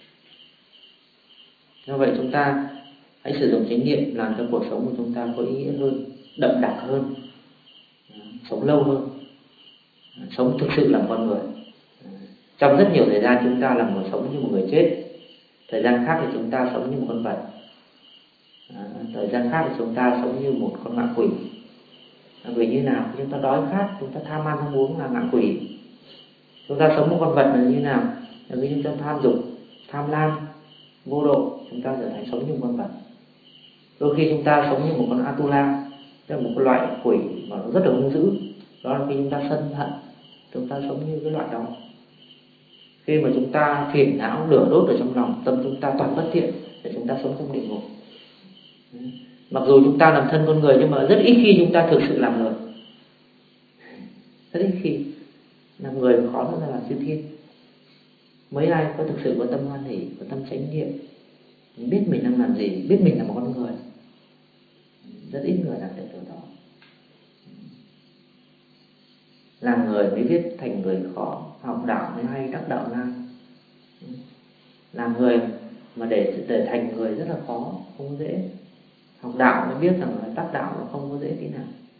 Do vậy chúng ta hãy sử dụng chánh niệm làm cho cuộc sống của chúng ta có ý nghĩa hơn, đậm đặc hơn, sống lâu hơn, sống thực sự làm con người. Trong rất nhiều thời gian chúng ta là một sống như một người chết, thời gian khác thì chúng ta sống như một con vật, thời gian khác thì chúng ta sống như một con ngạ quỷ. Vì như nào? Chúng ta đói khát, chúng ta tham ăn tham uống là ngạ quỷ. Chúng ta sống một con vật là như nào? Là khi chúng ta tham dục, tham lam, vô độ, chúng ta trở thành sống như một con vật. Đôi khi chúng ta sống như một con Atula, tức là một cái loại quỷ mà nó rất là hung dữ. Đó là khi chúng ta sân hận, chúng ta sống như cái loại đó. Khi mà chúng ta phiền não lửa đốt ở trong lòng, tâm chúng ta toàn bất thiện, để chúng ta sống trong địa ngục. Mặc dù chúng ta làm thân con người, nhưng mà rất ít khi chúng ta thực sự làm người. Rất ít khi làm người khó hơn là làm chư thiên. Mấy ai có thực sự có tâm hoan hỷ, có tâm chánh niệm, biết mình đang làm gì, biết mình là một con người. Rất ít người làm được điều đó. Làm người mới biết thành người khó, học đạo mới hay đắc đạo nan. Làm người mà để để thành người rất là khó, không dễ. Học đạo mới biết rằng là đắc đạo nó không có dễ tí nào.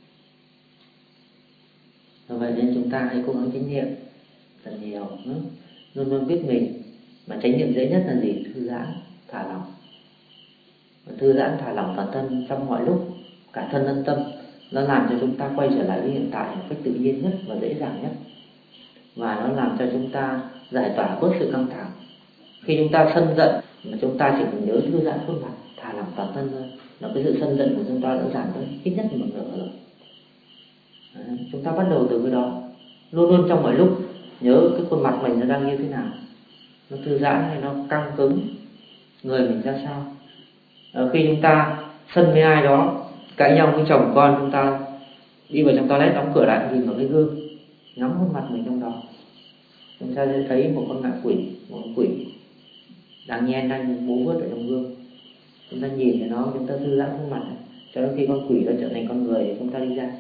Do vậy nên chúng ta hãy cố gắng chánh niệm thật nhiều, luôn luôn biết mình. Mà chánh niệm dễ nhất là gì? Thư giãn, thả lỏng. Thư giãn, thả lỏng toàn thân trong mọi lúc, cả thân lẫn tâm. Nó làm cho chúng ta quay trở lại với hiện tại một cách tự nhiên nhất và dễ dàng nhất. Và nó làm cho chúng ta giải tỏa bớt sự căng thẳng. Khi chúng ta sân giận, mà chúng ta chỉ cần nhớ thư giãn khuôn mặt, thả lỏng toàn thân thôi, là cái sự sân giận của chúng ta đã giảm tới ít nhất một nửa rồi. Đấy, chúng ta bắt đầu từ cái đó. Luôn luôn trong mọi lúc nhớ cái khuôn mặt mình nó đang như thế nào, nó thư giãn hay nó căng cứng, người mình ra sao. Ở khi chúng ta sân với ai đó, cãi nhau với chồng con, chúng ta đi vào trong toilet đóng cửa lại, nhìn vào cái gương, ngắm khuôn mặt mình trong đó, chúng ta sẽ thấy một con ngạ quỷ, một con quỷ đang nhen đang múa vớt ở trong gương. Chúng ta nhìn thấy nó, chúng ta thư giãn khuôn mặt cho đến khi con quỷ nó trở thành con người, chúng ta đi ra.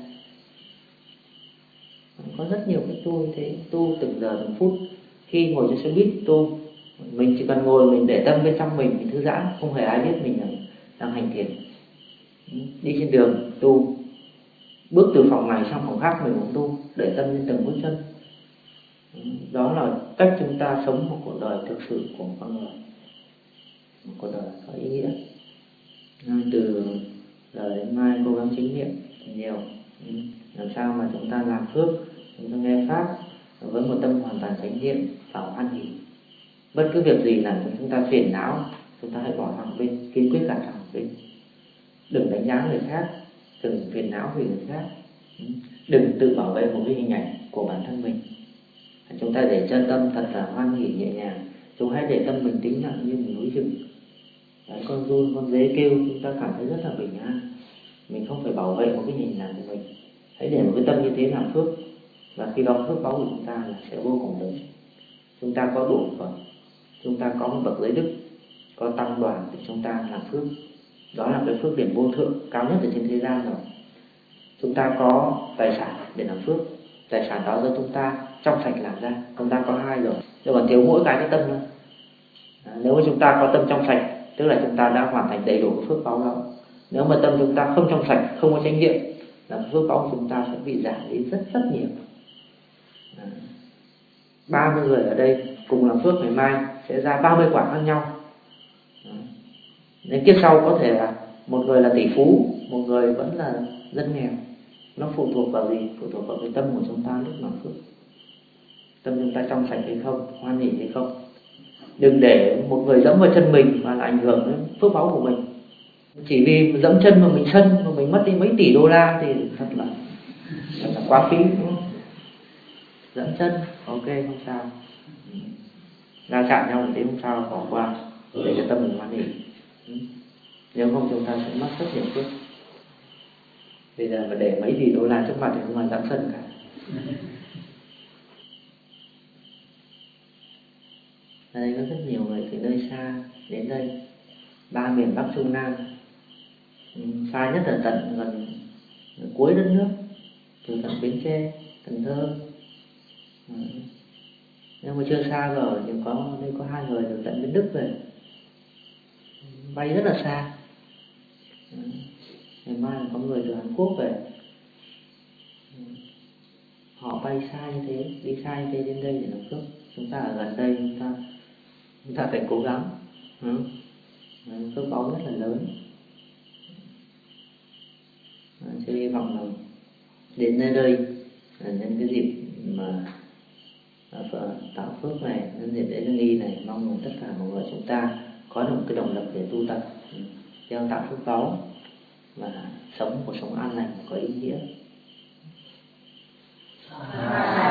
Có rất nhiều cái tu như thế, tu từng giờ từng phút. Khi ngồi trên xe buýt tu, mình chỉ cần ngồi, mình để tâm bên trong mình, mình thư giãn, không hề ai biết mình đang, đang hành thiền. Đi trên đường tu, bước từ phòng này sang phòng khác mình cũng tu, để tâm lên từng bước chân. Đó là cách chúng ta sống một cuộc đời thực sự của con người, một cuộc đời có ý nghĩa. Từ giờ đến mai cố gắng chánh niệm nhiều, làm sao mà chúng ta làm phước, chúng ta nghe pháp với một tâm hoàn toàn chánh niệm và hoan hỷ. Bất cứ việc gì làm cho chúng ta phiền não, chúng ta hãy bỏ thẳng bên, kiên quyết gạt thẳng bên. Đừng đánh giá người khác, đừng phiền não vì người khác, đừng tự bảo vệ một cái hình ảnh của bản thân mình. Chúng ta để chân tâm thật là hoan hỷ nhẹ nhàng. Chúng hãy để tâm mình tĩnh lặng như một núi rừng. Đấy, con giun, con dế kêu, chúng ta cảm thấy rất là bình an. Mình không phải bảo vệ một cái hình ảnh của mình. Hãy để một cái tâm như thế làm phước, và khi đó phước báu của chúng ta là sẽ vô cùng lớn. Chúng ta có đủ Phật, chúng ta có một bậc giới đức, có tăng đoàn để chúng ta làm phước. Đó là cái phước điểm vô thượng cao nhất ở trên thế gian rồi. Chúng ta có tài sản để làm phước. Tài sản đó do chúng ta trong sạch làm ra. Chúng ta có hai rồi, nhưng còn thiếu mỗi cái cái tâm thôi. À, nếu mà chúng ta có tâm trong sạch, tức là chúng ta đã hoàn thành đầy đủ phước báu đó. Nếu mà tâm chúng ta không trong sạch, không có chánh niệm, là phước báu của chúng ta sẽ bị giảm đi rất rất nhiều. À, ba mươi người ở đây cùng làm phước, ngày mai sẽ ra ba mươi quả khác nhau. À, đến kiếp sau có thể là một người là tỷ phú, một người vẫn là dân nghèo. Nó phụ thuộc vào gì? Phụ thuộc vào cái tâm của chúng ta lúc làm phước. Tâm chúng ta trong sạch hay không, hoan hỷ hay không. Đừng để một người dẫm vào chân mình mà lại ảnh hưởng đến phước báu của mình. Chỉ vì dẫm chân mà mình sân, mà mình mất đi mấy tỷ đô la thì thật là, thật là quá phí, đúng không? Dẫm chân, ok, không sao. Ra chạm nhau một tí không sao, bỏ qua, để cho tâm mình hoan hỷ. Nếu không chúng ta sẽ mất rất nhiều phước. Bây giờ mà để mấy tỷ đô la trước mặt thì không ai dám sân cả. Ở đây có rất nhiều người từ nơi xa đến đây, ba miền Bắc Trung Nam, xa nhất là tận gần cuối đất nước, từ tận Bến Tre, Cần Thơ. Nhưng mà chưa xa rồi, thì có đây có hai người từ tận bên Đức về, bay rất là xa. Ngày mai có người từ Hàn Quốc về, họ bay xa như thế, đi xa như thế đến đây để làm phước. Chúng ta ở gần đây, chúng ta chúng ta phải cố gắng, phước báu rất là lớn. Tôi hy vọng là đến nơi đây nhân cái dịp mà tạo phước này, nhân dịp lễ lương y này, mong rằng tất cả mọi người chúng ta có được một cái động lực để tu tập, gieo tạo phước báu và sống một cuộc sống an lành có ý nghĩa.